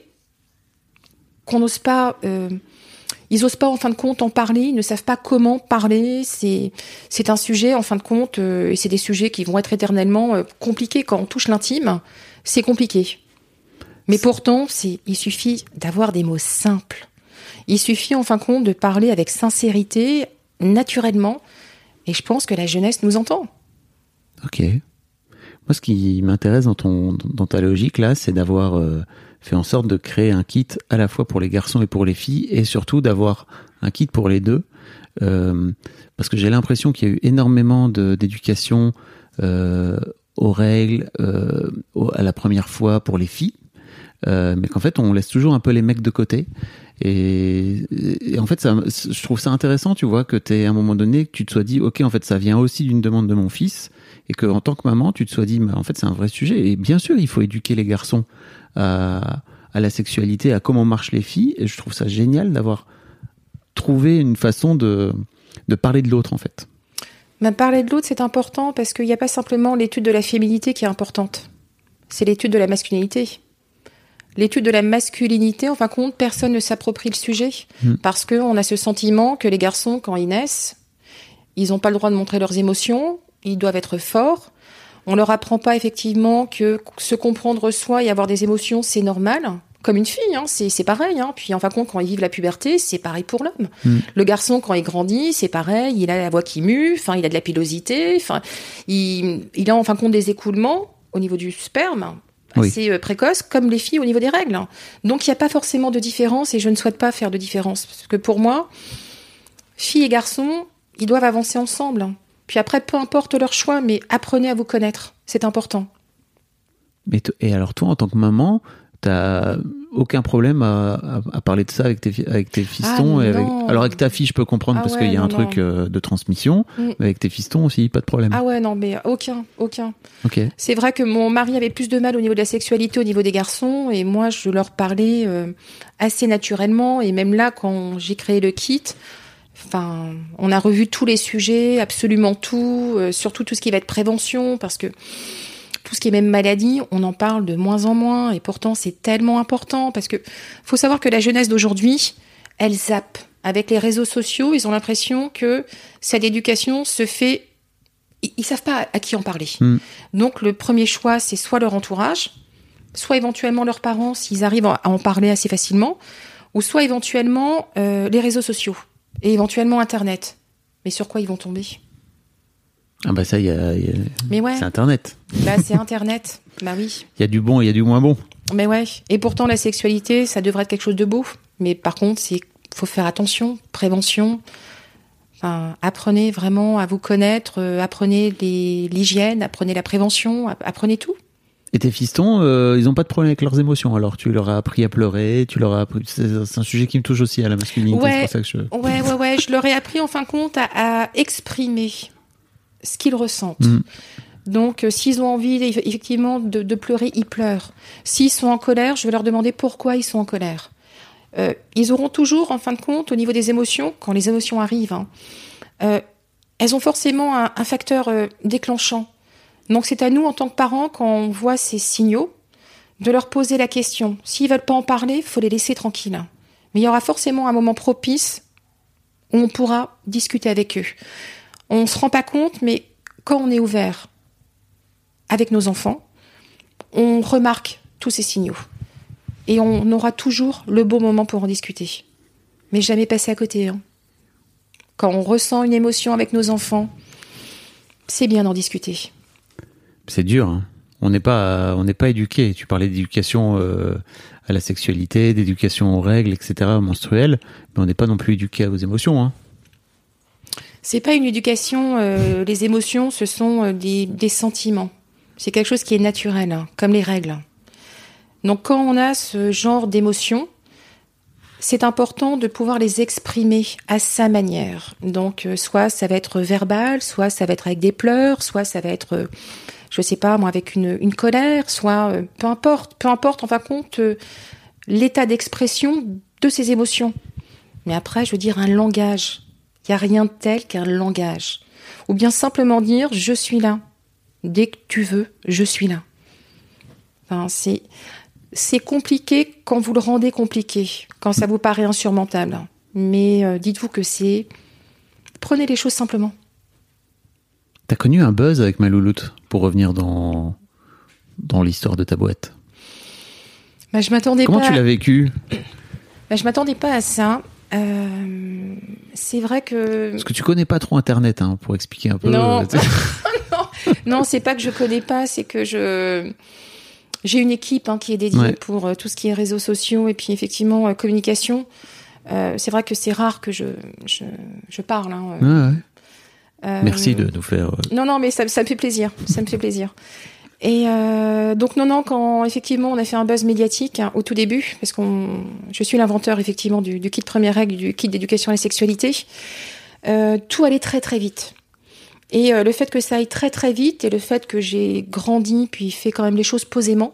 Speaker 3: qu'on n'ose pas... Ils n'osent pas, en fin de compte, en parler. Ils ne savent pas comment parler. C'est un sujet, en fin de compte, et c'est des sujets qui vont être éternellement compliqués. Quand on touche l'intime, c'est compliqué. Mais pourtant, il suffit d'avoir des mots simples. Il suffit, en fin de compte, de parler avec sincérité, naturellement. Et je pense que la jeunesse nous entend.
Speaker 4: Ok. Moi, ce qui m'intéresse dans ta logique, là, c'est d'avoir... fait en sorte de créer un kit à la fois pour les garçons et pour les filles, et surtout d'avoir un kit pour les deux, parce que j'ai l'impression qu'il y a eu énormément d'éducation aux règles à la première fois pour les filles, mais qu'en fait on laisse toujours un peu les mecs de côté, et en fait je trouve ça intéressant, tu vois, que t'aies à un moment donné, que tu te sois dit ok, en fait ça vient aussi d'une demande de mon fils, et que en tant que maman tu te sois dit en fait c'est un vrai sujet, et bien sûr il faut éduquer les garçons à la sexualité, à comment marchent les filles, et je trouve ça génial d'avoir trouvé une façon de parler de l'autre en fait.
Speaker 3: Parler de l'autre, c'est important parce qu'il n'y a pas simplement l'étude de la féminité qui est importante, c'est l'étude de la masculinité. L'étude de la masculinité, en fin de compte, personne ne s'approprie le sujet, parce qu'on a ce sentiment que les garçons, quand ils naissent, ils n'ont pas le droit de montrer leurs émotions, ils doivent être forts. On leur apprend pas effectivement que se comprendre soi et avoir des émotions, c'est normal. Comme une fille, c'est pareil. Puis en fin de compte, quand ils vivent la puberté, c'est pareil pour l'homme. Le garçon, quand il grandit, c'est pareil. Il a la voix qui mue, il a de la pilosité. Il a en fin de compte des écoulements au niveau du sperme assez précoces, comme les filles au niveau des règles. Donc il n'y a pas forcément de différence, et je ne souhaite pas faire de différence. Parce que pour moi, filles et garçons, ils doivent avancer ensemble. Puis après, peu importe leur choix, mais apprenez à vous connaître. C'est important.
Speaker 4: Et alors toi, en tant que maman, t'as aucun problème à parler de ça avec tes fistons? Alors avec ta fille, je peux comprendre parce qu'il y a un truc de transmission, mais avec tes fistons aussi, pas de problème.
Speaker 3: Ah ouais, non, mais aucun.
Speaker 4: Ok.
Speaker 3: C'est vrai que mon mari avait plus de mal au niveau de la sexualité, au niveau des garçons, et moi, je leur parlais assez naturellement. Et même là, quand j'ai créé le kit... on a revu tous les sujets, absolument tout, surtout tout ce qui va être prévention, parce que tout ce qui est même maladie, on en parle de moins en moins, et pourtant c'est tellement important, parce que faut savoir que la jeunesse d'aujourd'hui, elle zappe. Avec les réseaux sociaux, ils ont l'impression que cette éducation se fait... Ils savent pas à qui en parler. Donc le premier choix, c'est soit leur entourage, soit éventuellement leurs parents, s'ils arrivent à en parler assez facilement, ou soit éventuellement les réseaux sociaux. Et éventuellement Internet. Mais sur quoi ils vont tomber ?
Speaker 4: Ah ça,
Speaker 3: Mais ouais.
Speaker 4: C'est Internet.
Speaker 3: C'est Internet. Oui.
Speaker 4: Il y a du bon et il y a du moins bon.
Speaker 3: Mais ouais. Et pourtant, la sexualité, ça devrait être quelque chose de beau. Mais par contre, faut faire attention, prévention. Enfin, apprenez vraiment à vous connaître, apprenez l'hygiène, apprenez la prévention, apprenez tout.
Speaker 4: Et tes fistons, ils n'ont pas de problème avec leurs émotions. Alors, tu leur as appris à pleurer, c'est un sujet qui me touche aussi à la masculinité.
Speaker 3: Ouais,
Speaker 4: c'est pour ça que
Speaker 3: ouais. Je leur ai appris, en fin de compte, à exprimer ce qu'ils ressentent. Donc, s'ils ont envie, effectivement, de pleurer, ils pleurent. S'ils sont en colère, je vais leur demander pourquoi ils sont en colère. Ils auront toujours, en fin de compte, au niveau des émotions, quand les émotions arrivent, elles ont forcément un facteur déclenchant. Donc c'est à nous, en tant que parents, quand on voit ces signaux, de leur poser la question. S'ils veulent pas en parler, il faut les laisser tranquilles. Mais il y aura forcément un moment propice où on pourra discuter avec eux. On ne se rend pas compte, mais quand on est ouvert avec nos enfants, on remarque tous ces signaux. Et on aura toujours le bon moment pour en discuter. Mais jamais passer à côté. Quand on ressent une émotion avec nos enfants, c'est bien d'en discuter.
Speaker 4: C'est dur, hein. On n'est pas éduqué. Tu parlais d'éducation à la sexualité, d'éducation aux règles, etc., menstruelles, mais on n'est pas non plus éduqué aux émotions, hein.
Speaker 3: C'est pas une éducation. Les émotions, ce sont des sentiments. C'est quelque chose qui est naturel, comme les règles. Donc, quand on a ce genre d'émotions, c'est important de pouvoir les exprimer à sa manière. Donc, soit ça va être verbal, soit ça va être avec des pleurs, soit ça va être, je sais pas, moi, avec une colère, soit peu importe, en fin de compte, l'état d'expression de ces émotions. Mais après, je veux dire, un langage. Il n'y a rien de tel qu'un langage. Ou bien simplement dire, je suis là. Dès que tu veux, je suis là. Enfin, c'est compliqué quand vous le rendez compliqué, quand ça vous paraît insurmontable. Mais dites-vous que prenez les choses simplement.
Speaker 4: T'as connu un buzz avec ma louloute, pour revenir dans l'histoire de ta boîte.
Speaker 3: Bah, je m'attendais
Speaker 4: Comment
Speaker 3: pas...
Speaker 4: tu l'as vécu ?
Speaker 3: Bah, je m'attendais pas à ça. C'est vrai que...
Speaker 4: Parce que tu connais pas trop Internet, hein, pour expliquer un peu.
Speaker 3: Non, non, c'est pas que je connais pas, c'est que j'ai une équipe qui est dédiée pour tout ce qui est réseaux sociaux et puis effectivement communication. C'est vrai que c'est rare que je parle.
Speaker 4: Merci de nous faire...
Speaker 3: Non, mais ça me fait plaisir. Ça me fait plaisir. Et donc non, quand effectivement on a fait un buzz médiatique au tout début, parce je suis l'inventeur effectivement du kit première règle, du kit d'éducation à la sexualité, tout allait très très vite. Et le fait que ça aille très très vite et le fait que j'ai grandi puis fait quand même les choses posément,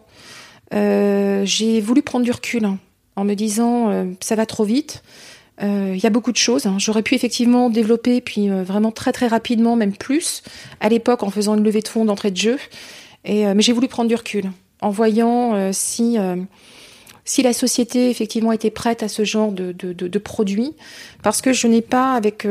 Speaker 3: j'ai voulu prendre du recul en me disant ça va trop vite. Il y a beaucoup de choses. J'aurais pu effectivement développer puis vraiment très très rapidement, même plus à l'époque en faisant une levée de fonds d'entrée de jeu. Mais j'ai voulu prendre du recul en voyant si la société effectivement était prête à ce genre de produits, parce que je n'ai pas avec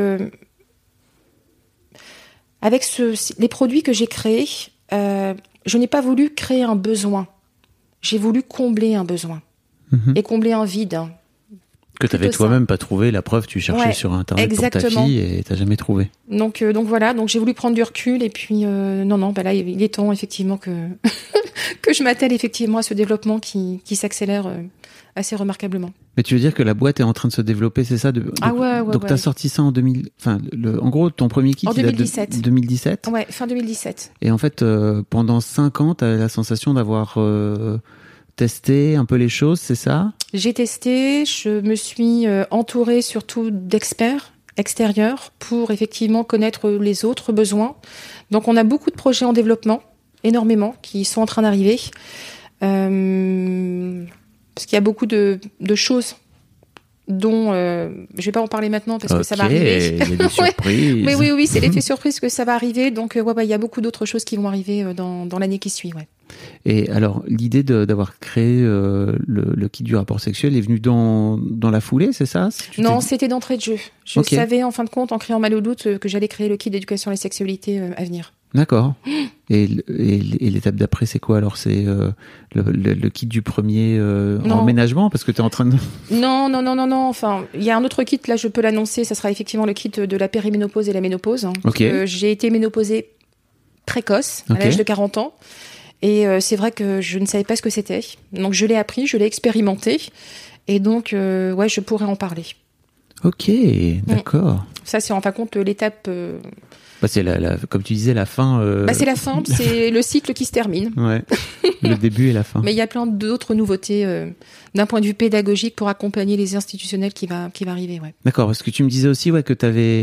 Speaker 3: les produits que j'ai créés, je n'ai pas voulu créer un besoin. J'ai voulu combler un besoin et combler un vide.
Speaker 4: Que tu avais toi-même pas trouvé, la preuve, tu cherchais sur Internet
Speaker 3: exactement.
Speaker 4: Pour ta fille et tu n'as jamais trouvé.
Speaker 3: Donc voilà, donc j'ai voulu prendre du recul et puis là il est temps effectivement que je m'attelle effectivement à ce développement qui s'accélère assez remarquablement.
Speaker 4: Mais tu veux dire que la boîte est en train de se développer, c'est ça Donc tu as sorti ça en 2000, en gros ton premier kit
Speaker 3: en 2017.
Speaker 4: 2017.
Speaker 3: Ouais, fin 2017.
Speaker 4: Et en fait pendant 5 ans, tu as la sensation d'avoir testé un peu les choses, c'est ça ?
Speaker 3: J'ai testé, je me suis entourée surtout d'experts extérieurs pour effectivement connaître les autres besoins. Donc on a beaucoup de projets en développement, énormément, qui sont en train d'arriver. Parce qu'il y a beaucoup de choses dont je vais pas en parler maintenant parce que ça va arriver.
Speaker 4: Il y a des surprises.
Speaker 3: Oui, c'est l'effet surprise que ça va arriver. Donc il y a beaucoup d'autres choses qui vont arriver dans l'année qui suit. Ouais.
Speaker 4: Et alors, l'idée d'avoir créé le kit du rapport sexuel est venue dans la foulée, c'est ça ?
Speaker 3: Non, c'était d'entrée de jeu. Je savais, en fin de compte, en créant ma louloute, que j'allais créer le kit d'éducation à la sexualité à venir.
Speaker 4: D'accord. Et l'étape d'après, c'est quoi alors ? C'est le kit du premier emménagement, parce que tu es en train de... Non.
Speaker 3: Enfin, il y a un autre kit, là, je peux l'annoncer. Ça sera effectivement le kit de la périménopause et la ménopause.
Speaker 4: Okay.
Speaker 3: J'ai été ménopausée précoce, à l'âge de 40 ans. Et c'est vrai que je ne savais pas ce que c'était. Donc je l'ai appris, je l'ai expérimenté. Et donc, je pourrais en parler.
Speaker 4: Ok, d'accord.
Speaker 3: Ça, c'est en fin de compte l'étape...
Speaker 4: c'est comme tu disais, la fin...
Speaker 3: c'est la fin, c'est le cycle qui se termine.
Speaker 4: Ouais, le début et la fin.
Speaker 3: Mais il y a plein d'autres nouveautés d'un point de vue pédagogique pour accompagner les institutionnels qui va arriver. Ouais.
Speaker 4: D'accord, parce que tu me disais aussi que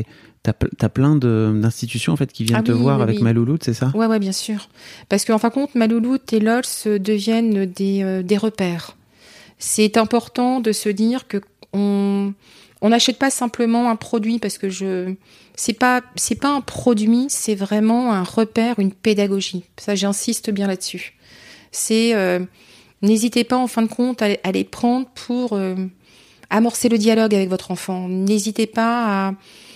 Speaker 4: t'as plein d'institutions en fait qui viennent te voir avec Ma Louloute, c'est ça ?
Speaker 3: Ouais, bien sûr. Parce qu'en fin de compte, Ma Louloute et LOLS deviennent des repères. C'est important de se dire que on n'achète pas simplement un produit parce que c'est pas un produit, c'est vraiment un repère, une pédagogie. Ça, j'insiste bien là-dessus. C'est n'hésitez pas en fin de compte à les prendre pour amorcer le dialogue avec votre enfant. N'hésitez pas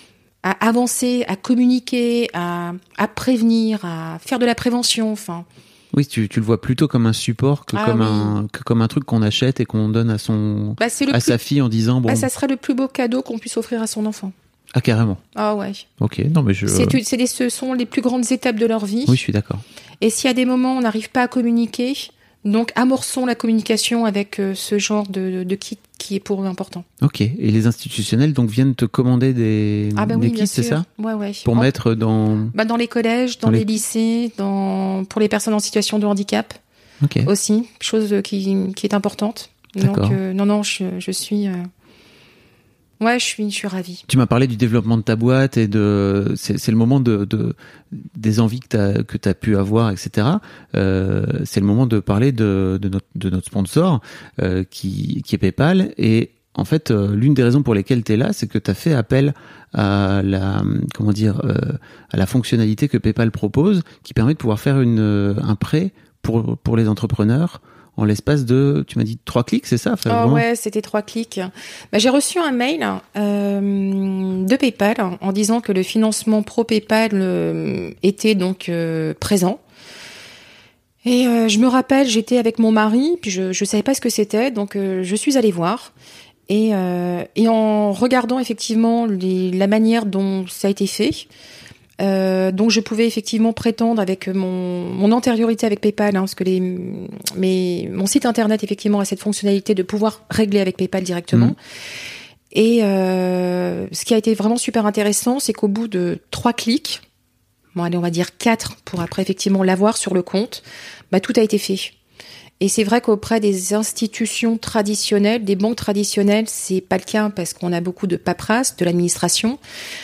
Speaker 3: à avancer, à communiquer, à prévenir, à faire de la prévention. Enfin.
Speaker 4: Oui, tu le vois plutôt comme un support que comme un truc qu'on achète et qu'on donne à sa fille en disant bon.
Speaker 3: Ça serait le plus beau cadeau qu'on puisse offrir à son enfant.
Speaker 4: Ah, carrément.
Speaker 3: Ah ouais.
Speaker 4: Ok, non mais
Speaker 3: ce sont les plus grandes étapes de leur vie.
Speaker 4: Oui, je suis d'accord.
Speaker 3: Et s'il y a des moments où on n'arrive pas à communiquer, donc amorçons la communication avec ce genre de kit qui est pour eux important.
Speaker 4: Ok, et les institutionnels donc viennent te commander des kits, c'est ça ?
Speaker 3: Ouais.
Speaker 4: Pour mettre dans...
Speaker 3: dans les collèges, dans les lycées, pour les personnes en situation de handicap aussi, chose qui est importante.
Speaker 4: D'accord.
Speaker 3: Donc, je suis... Ouais, je suis ravie.
Speaker 4: Tu m'as parlé du développement de ta boîte et c'est le moment des envies que t'as pu avoir, etc. C'est le moment de parler de notre sponsor qui est PayPal. Et en fait, l'une des raisons pour lesquelles t'es là, c'est que t'as fait appel à la fonctionnalité que PayPal propose, qui permet de pouvoir faire un prêt pour les entrepreneurs. En l'espace de, tu m'as dit 3 clics, c'est ça ?
Speaker 3: Ouais, c'était 3 clics. J'ai reçu un mail de PayPal en disant que le financement pro PayPal était donc présent. Et je me rappelle, j'étais avec mon mari, puis je savais pas ce que c'était, donc je suis allée voir. Et en regardant effectivement la manière dont ça a été fait, donc je pouvais effectivement prétendre avec mon antériorité avec PayPal, parce que mon site internet effectivement a cette fonctionnalité de pouvoir régler avec PayPal directement. Et ce qui a été vraiment super intéressant, c'est qu'au bout de 3 clics, on va dire 4 pour après effectivement l'avoir sur le compte, tout a été fait. Et c'est vrai qu'auprès des institutions traditionnelles, des banques traditionnelles, c'est pas le cas parce qu'on a beaucoup de paperasse, de l'administration.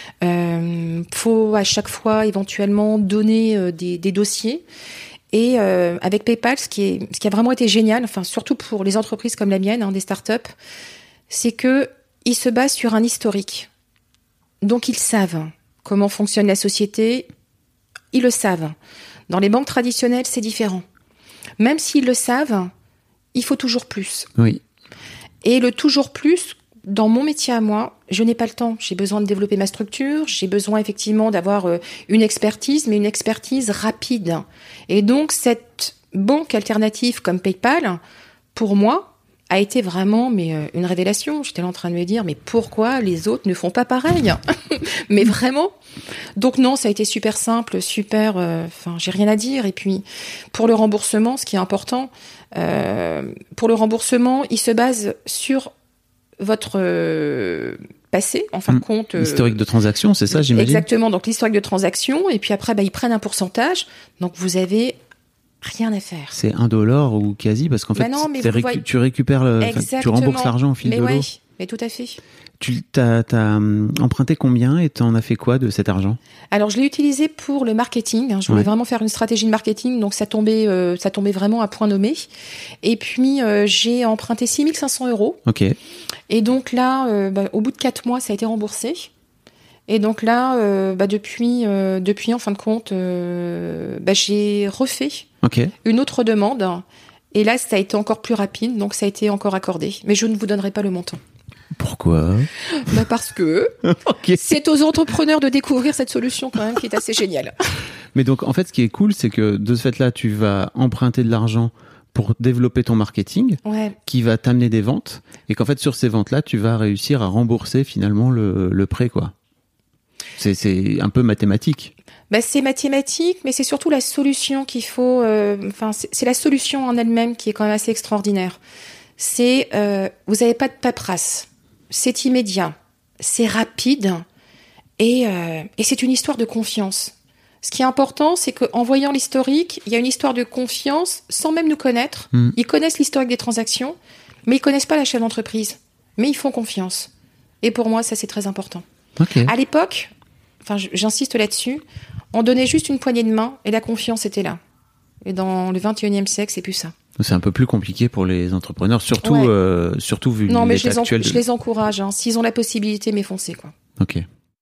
Speaker 3: Faut à chaque fois éventuellement donner des dossiers. Et avec PayPal, ce qui a vraiment été génial, enfin surtout pour les entreprises comme la mienne, des startups, c'est que ils se basent sur un historique. Donc ils savent comment fonctionne la société, ils le savent. Dans les banques traditionnelles, c'est différent. Même s'ils le savent, il faut toujours plus.
Speaker 4: Oui.
Speaker 3: Et le toujours plus, dans mon métier à moi, je n'ai pas le temps. J'ai besoin de développer ma structure, j'ai besoin effectivement d'avoir une expertise, mais une expertise rapide. Et donc, cette banque alternative comme PayPal, pour moi, a été vraiment une révélation. J'étais là en train de me dire, mais pourquoi les autres ne font pas pareil ? Mais vraiment. Donc non, ça a été super simple, super... j'ai rien à dire. Et puis, pour le remboursement, ce qui est important, pour le remboursement, il se base sur votre passé, en fin de compte...
Speaker 4: L'historique de transaction, c'est ça, j'imagine ?
Speaker 3: Exactement, donc l'historique de transaction. Et puis après, ils prennent un pourcentage. Donc vous avez... rien à faire.
Speaker 4: C'est $1 ou quasi, parce qu'en fait, tu récupères tu rembourses l'argent au fil de l'eau.
Speaker 3: Oui, mais tout à fait.
Speaker 4: Tu t'as emprunté combien et t'en as fait quoi de cet argent ?
Speaker 3: Alors, je l'ai utilisé pour le marketing. Je voulais vraiment faire une stratégie de marketing, donc ça tombait vraiment à point nommé. Et puis, j'ai emprunté 6 500 €.
Speaker 4: Ok.
Speaker 3: Et donc là, au bout de 4 mois, ça a été remboursé. Et donc là, depuis, en fin de compte, j'ai refait une autre demande. Et là, ça a été encore plus rapide, donc ça a été encore accordé. Mais je ne vous donnerai pas le montant.
Speaker 4: Pourquoi ?
Speaker 3: Parce que c'est aux entrepreneurs de découvrir cette solution quand même qui est assez géniale.
Speaker 4: Mais donc, en fait, ce qui est cool, c'est que de ce fait-là, tu vas emprunter de l'argent pour développer ton marketing, qui va t'amener des ventes, et qu'en fait, sur ces ventes-là, tu vas réussir à rembourser finalement le prêt, quoi. C'est un peu mathématique.
Speaker 3: C'est mathématique, mais c'est surtout la solution qu'il faut. C'est la solution en elle-même qui est quand même assez extraordinaire. C'est vous n'avez pas de paperasse, c'est immédiat, c'est rapide et c'est une histoire de confiance. Ce qui est important, c'est qu'en voyant l'historique, il y a une histoire de confiance sans même nous connaître. Ils connaissent l'historique des transactions, mais ils connaissent pas la chef d'entreprise. Mais ils font confiance. Et pour moi, ça c'est très important.
Speaker 4: Okay.
Speaker 3: À l'époque, j'insiste là-dessus, on donnait juste une poignée de main et la confiance était là. Et dans le 21e siècle, c'est plus ça.
Speaker 4: C'est un peu plus compliqué pour les entrepreneurs, surtout vu
Speaker 3: non, mais
Speaker 4: l'état actuel.
Speaker 3: Je les encourage. S'ils ont la possibilité, mais foncez, quoi.
Speaker 4: Ok.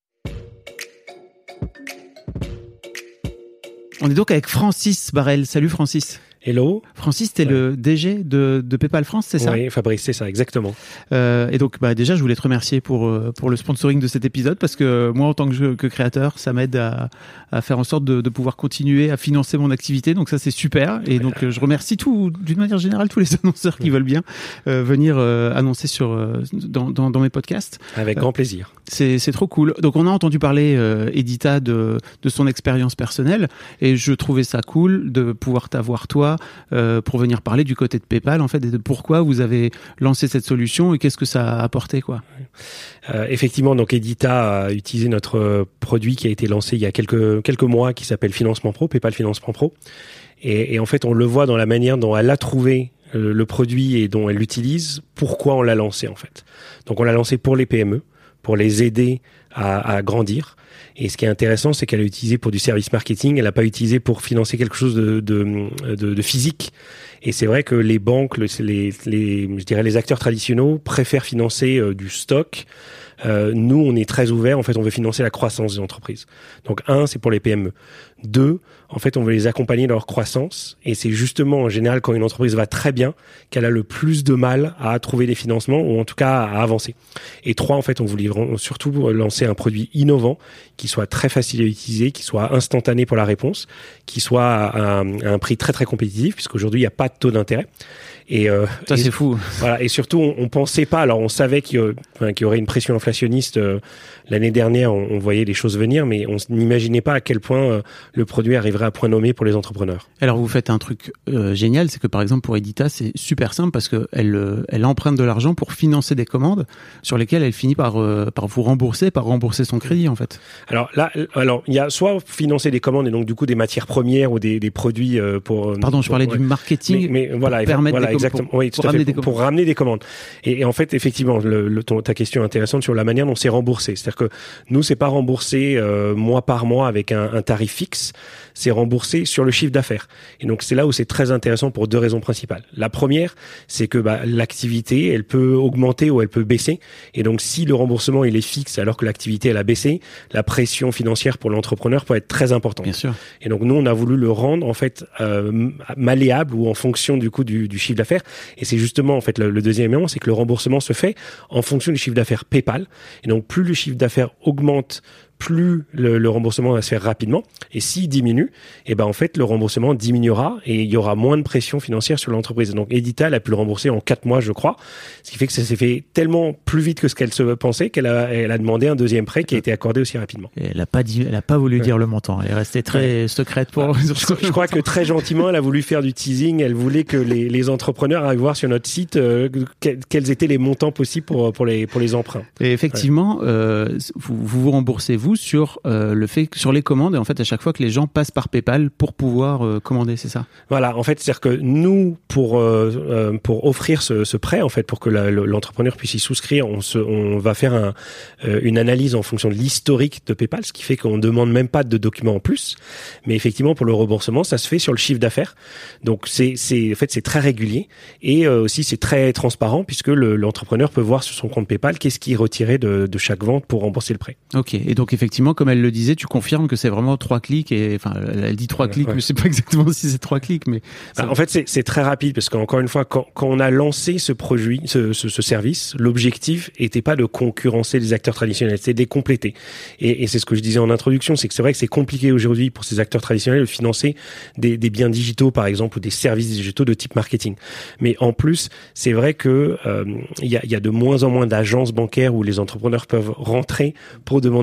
Speaker 4: On est donc avec Francis Barrel. Salut Francis.
Speaker 6: Hello.
Speaker 4: Francis, t'es le DG de PayPal France, c'est ça?
Speaker 6: Oui, Fabrice, c'est ça, exactement.
Speaker 4: Et donc, déjà, je voulais te remercier pour le sponsoring de cet épisode parce que moi, en tant que créateur, ça m'aide à faire en sorte de pouvoir continuer à financer mon activité. Donc ça, c'est super. Et donc, je remercie d'une manière générale tous les annonceurs qui veulent bien venir annoncer dans mes podcasts.
Speaker 6: Avec grand plaisir.
Speaker 4: C'est trop cool. Donc, on a entendu parler, Edita, de son expérience personnelle et je trouvais ça cool de pouvoir t'avoir toi pour venir parler du côté de PayPal en fait et de pourquoi vous avez lancé cette solution et qu'est-ce que ça a apporté quoi.
Speaker 6: Effectivement, donc Edita a utilisé notre produit qui a été lancé il y a quelques mois qui s'appelle Financement Pro, PayPal Financement Pro et en fait on le voit dans la manière dont elle a trouvé le produit et dont elle l'utilise, pourquoi on l'a lancé en fait. Donc on l'a lancé pour les PME, pour les aider à grandir. Et ce qui est intéressant, c'est qu'elle a utilisé pour du service marketing, elle n'a pas utilisé pour financer quelque chose de physique. Et c'est vrai que les banques, les acteurs traditionnels préfèrent financer du stock. Nous, on est très ouverts. En fait, on veut financer la croissance des entreprises. Donc, 1, c'est pour les PME. 2, en fait, on veut les accompagner dans leur croissance. Et c'est justement, en général, quand une entreprise va très bien, qu'elle a le plus de mal à trouver des financements ou en tout cas à avancer. Et 3, en fait, on voulait surtout lancer un produit innovant qui soit très facile à utiliser, qui soit instantané pour la réponse, qui soit à un prix très, très compétitif, puisqu'aujourd'hui, il n'y a pas de taux d'intérêt.
Speaker 4: Ça c'est fou.
Speaker 6: Voilà, et surtout on pensait pas. Alors on savait qu'il y aurait une pression inflationniste l'année dernière. On voyait les choses venir, mais on n'imaginait pas à quel point le produit arriverait à point nommé pour les entrepreneurs.
Speaker 4: Alors vous faites un truc génial, c'est que par exemple pour Edita c'est super simple parce que elle emprunte de l'argent pour financer des commandes sur lesquelles elle finit par vous rembourser, par rembourser son crédit en fait.
Speaker 6: Alors là, il y a soit financer des commandes et donc du coup des matières premières ou des produits pour.
Speaker 4: Pardon, je parlais du marketing.
Speaker 6: Mais voilà, exactement. Oui, tout à fait. Pour ramener des commandes. Et en fait, effectivement, ta question est intéressante sur la manière dont c'est remboursé. C'est-à-dire que nous, c'est pas remboursé mois par mois avec un tarif fixe. C'est remboursé sur le chiffre d'affaires. Et donc, c'est là où c'est très intéressant pour 2 raisons principales. La première, c'est que l'activité, elle peut augmenter ou elle peut baisser. Et donc, si le remboursement, il est fixe alors que l'activité, elle a baissé, la pression financière pour l'entrepreneur peut être très importante.
Speaker 4: Bien sûr.
Speaker 6: Et donc, nous, on a voulu le rendre, en fait, malléable ou en fonction, du coup, du chiffre d'affaires. Et c'est justement, en fait, le deuxième élément, c'est que le remboursement se fait en fonction du chiffre d'affaires PayPal. Et donc, plus le chiffre d'affaires augmente, plus le remboursement va se faire rapidement. Et s'il diminue, en fait, le remboursement diminuera et il y aura moins de pression financière sur l'entreprise. Donc, Edita, elle a pu le rembourser en 4 mois, je crois. Ce qui fait que ça s'est fait tellement plus vite que ce qu'elle se pensait qu'elle a demandé un deuxième prêt qui a été accordé aussi rapidement.
Speaker 4: Et elle a pas voulu dire le montant. Elle est restée très secrète pour.
Speaker 6: Je crois que très gentiment, elle a voulu faire du teasing. Elle voulait que les entrepreneurs aillent voir sur notre site quels étaient les montants possibles pour les emprunts.
Speaker 4: Et effectivement, vous remboursez sur sur les commandes et en fait à chaque fois que les gens passent par PayPal pour pouvoir commander, c'est ça?
Speaker 6: Voilà, en fait, c'est-à-dire que nous pour offrir ce prêt en fait pour que l'entrepreneur puisse y souscrire, on va faire une analyse en fonction de l'historique de PayPal, ce qui fait qu'on demande même pas de documents en plus, mais effectivement pour le remboursement, ça se fait sur le chiffre d'affaires. Donc c'est très régulier et aussi c'est très transparent puisque l'entrepreneur peut voir sur son compte PayPal qu'est-ce qui est retiré de chaque vente pour rembourser le prêt.
Speaker 4: OK, et donc effectivement, comme elle le disait, tu confirmes que c'est vraiment 3 clics et enfin, elle dit 3 clics, mais je sais pas exactement si c'est 3 clics, mais.
Speaker 6: En fait, c'est très rapide parce qu'encore une fois, quand on a lancé ce produit, ce service, l'objectif était pas de concurrencer les acteurs traditionnels, c'est de les compléter. Et c'est ce que je disais en introduction, c'est que c'est vrai que c'est compliqué aujourd'hui pour ces acteurs traditionnels de financer des biens digitaux, par exemple, ou des services digitaux de type marketing. Mais en plus, c'est vrai que il y a de moins en moins d'agences bancaires où les entrepreneurs peuvent rentrer pour demander ce type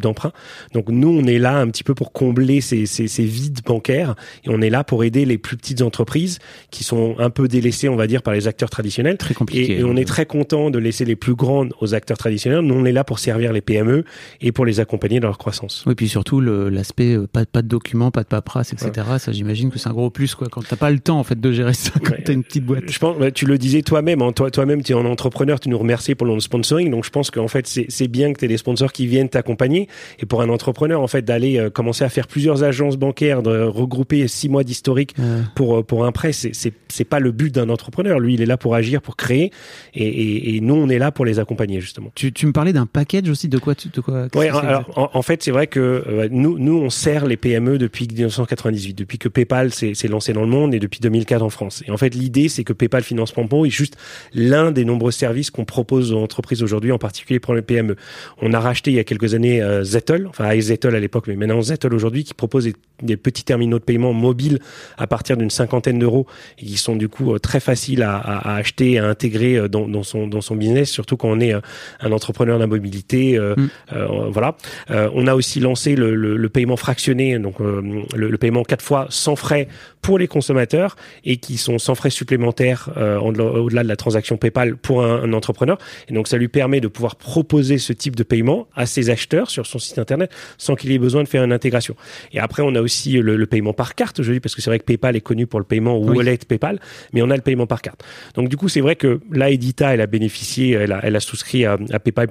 Speaker 6: d'emprunt. Donc nous, on est là un petit peu pour combler ces vides bancaires et on est là pour aider les plus petites entreprises qui sont un peu délaissées, on va dire, par les acteurs traditionnels.
Speaker 4: Très compliqué.
Speaker 6: Et on est très content de laisser les plus grandes aux acteurs traditionnels. Nous, on est là pour servir les PME et pour les accompagner dans leur croissance.
Speaker 4: Oui, puis surtout l'aspect pas de documents, pas de paperasse, etc. Ouais. Ça, j'imagine que c'est un gros plus, quoi. Quand t'as pas le temps, en fait, de gérer ça, quand t'as une petite boîte.
Speaker 6: Je pense, tu le disais toi-même, hein, toi-même, tu es un entrepreneur, tu nous remercies pour le sponsoring. Donc, je pense qu'en fait, c'est bien que tu aies des sponsors qui viennent t'accompagner. Et pour un entrepreneur, en fait, d'aller commencer à faire plusieurs agences bancaires, de regrouper 6 mois d'historique pour un prêt, c'est pas le but d'un entrepreneur. Lui, il est là pour agir, pour créer. Et nous, on est là pour les accompagner, justement.
Speaker 4: Tu me parlais d'un package aussi, de quoi
Speaker 6: Ouais, alors, en fait, c'est vrai que nous, on sert les PME depuis 1998, depuis que PayPal s'est lancé dans le monde et depuis 2004 en France. Et en fait, l'idée, c'est que PayPal Financement Pro est juste l'un des nombreux services qu'on propose aux entreprises aujourd'hui, en particulier pour les PME. On a racheté il y a quelques années Zettle, enfin Zettle à l'époque, mais maintenant Zettle aujourd'hui, qui propose des petits terminaux de paiement mobiles à partir d'une 50aine d'euros et qui sont du coup très faciles à acheter et à intégrer dans son business, surtout quand on est un entrepreneur de la mobilité. Voilà. On a aussi lancé le paiement fractionné, donc le paiement 4 fois sans frais pour les consommateurs et qui sont sans frais supplémentaires au-delà de la transaction PayPal pour un entrepreneur. Et donc, ça lui permet de pouvoir proposer ce type de paiement à ses acheteurs sur son site internet sans qu'il ait besoin de faire une intégration. Et après, on a aussi le paiement par carte aujourd'hui, parce que c'est vrai que PayPal est connu pour le paiement wallet PayPal, mais on a le paiement par carte. Donc, du coup, c'est vrai que là, Edita, elle a bénéficié, elle a souscrit à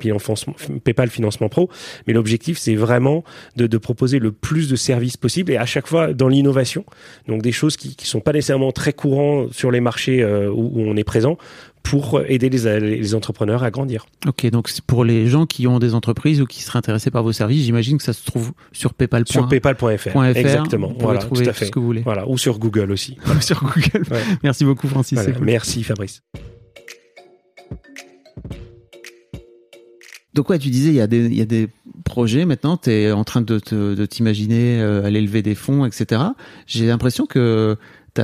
Speaker 6: PayPal Financement Pro, mais l'objectif, c'est vraiment de proposer le plus de services possible et à chaque fois dans l'innovation. Donc, des choses qui sont pas nécessairement très courants sur les marchés où on est présent, pour aider les entrepreneurs à grandir. Ok, donc c'est pour les gens qui ont des entreprises ou qui seraient intéressés par vos services, j'imagine que ça se trouve sur PayPal. Sur paypal.fr. Exactement. Vous pouvez trouver tout à fait. Ce que vous voulez. Voilà, ou sur Google aussi. Sur Google. Ouais. Merci beaucoup, Francis. Voilà. C'est cool. Merci, Fabrice. Donc ouais, tu disais, il y a des projets maintenant, tu es en train de t'imaginer aller lever des fonds, etc. J'ai l'impression que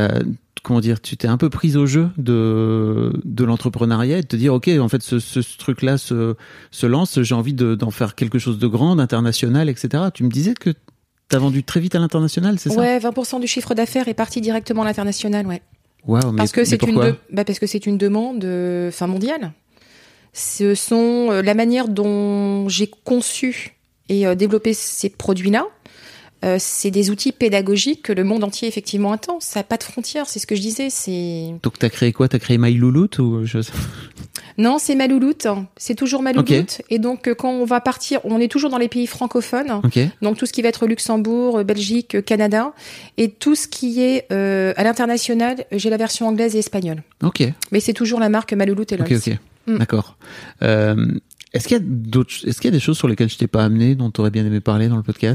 Speaker 6: tu t'es un peu prise au jeu de l'entrepreneuriat et de te dire, ok, en fait, ce truc-là se lance, j'ai envie d'en faire quelque chose de grand, d'international, etc. Tu me disais que tu as vendu très vite à l'international, c'est ça ? Ouais, 20% du chiffre d'affaires est parti directement à l'international, ouais. Wow, parce que c'est une demande mondiale. Ce sont la manière dont j'ai conçu et développé ces produits-là. C'est des outils pédagogiques que le monde entier effectivement attend. Ça n'a pas de frontières, c'est ce que je disais. Donc t'as créé quoi ? T'as créé MyLouloute ou Non, c'est Malouloute. C'est toujours Malouloute. Okay. Et donc quand on va partir, on est toujours dans les pays francophones. Okay. Donc tout ce qui va être Luxembourg, Belgique, Canada, et tout ce qui est à l'international, j'ai la version anglaise et espagnole. Ok. Mais c'est toujours la marque Malouloute et Lols. Ok. D'accord. Est-ce qu'il y a des choses sur lesquelles je t'ai pas amené, dont tu aurais bien aimé parler dans le podcast ?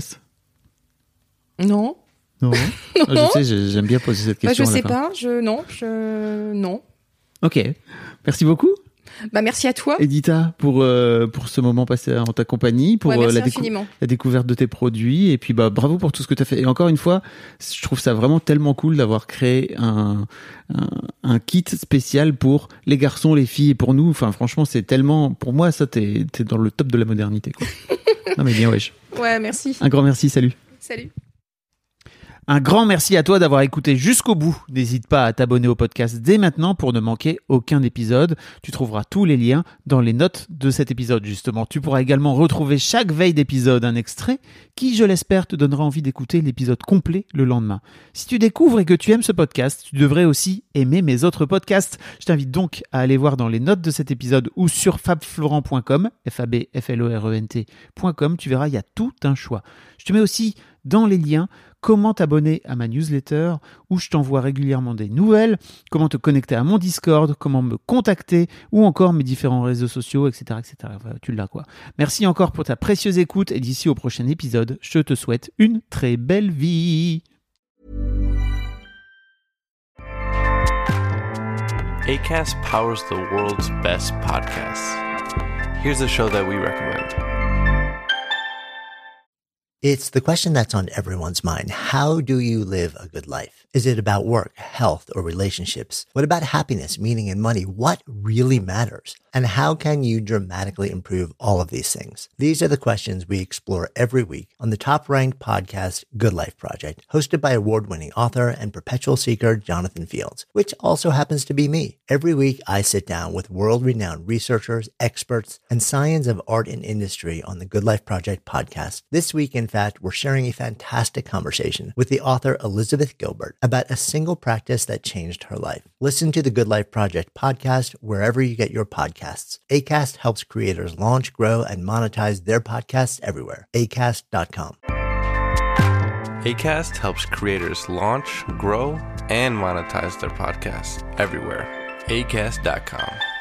Speaker 6: Non. Non. Non. Je sais, j'aime bien poser cette question. Je sais pas. Non. Ok. Merci beaucoup. Merci à toi. Edita, pour ce moment passé en ta compagnie, pour la découverte de tes produits. Et puis, bravo pour tout ce que tu as fait. Et encore une fois, je trouve ça vraiment tellement cool d'avoir créé un kit spécial pour les garçons, les filles et pour nous. Enfin, franchement, c'est tellement, pour moi, ça, t'es dans le top de la modernité, quoi. Non, mais bien, wesh. Ouais, merci. Un grand merci. Salut. Salut. Un grand merci à toi d'avoir écouté jusqu'au bout. N'hésite pas à t'abonner au podcast dès maintenant pour ne manquer aucun épisode. Tu trouveras tous les liens dans les notes de cet épisode, justement. Tu pourras également retrouver chaque veille d'épisode un extrait qui, je l'espère, te donnera envie d'écouter l'épisode complet le lendemain. Si tu découvres et que tu aimes ce podcast, tu devrais aussi aimer mes autres podcasts. Je t'invite donc à aller voir dans les notes de cet épisode ou sur fabflorent.com, fabflorent.com. Tu verras, il y a tout un choix. Je te mets aussi dans les liens comment t'abonner à ma newsletter où je t'envoie régulièrement des nouvelles, comment te connecter à mon Discord, comment me contacter ou encore mes différents réseaux sociaux, etc. Voilà, tu l'as quoi. Merci encore pour ta précieuse écoute et d'ici au prochain épisode, je te souhaite une très belle vie.
Speaker 7: Acast powers the world's best podcasts. Here's a show that we recommend.
Speaker 8: It's the question that's on everyone's mind. How do you live a good life? Is it about work, health, or relationships? What about happiness, meaning, and money? What really matters? And how can you dramatically improve all of these things? These are the questions we explore every week on the top-ranked podcast, Good Life Project, hosted by award-winning author and perpetual seeker Jonathan Fields, which also happens to be me. Every week, I sit down with world-renowned researchers, experts, and science of art and industry on the Good Life Project podcast. This week, in fact, we're sharing a fantastic conversation with the author Elizabeth Gilbert about a single practice that changed her life. Listen to the Good Life Project podcast wherever you get your podcasts. Acast helps creators launch, grow, and monetize their podcasts everywhere. Acast.com.
Speaker 7: Acast helps creators launch, grow, and monetize their podcasts everywhere. Acast.com.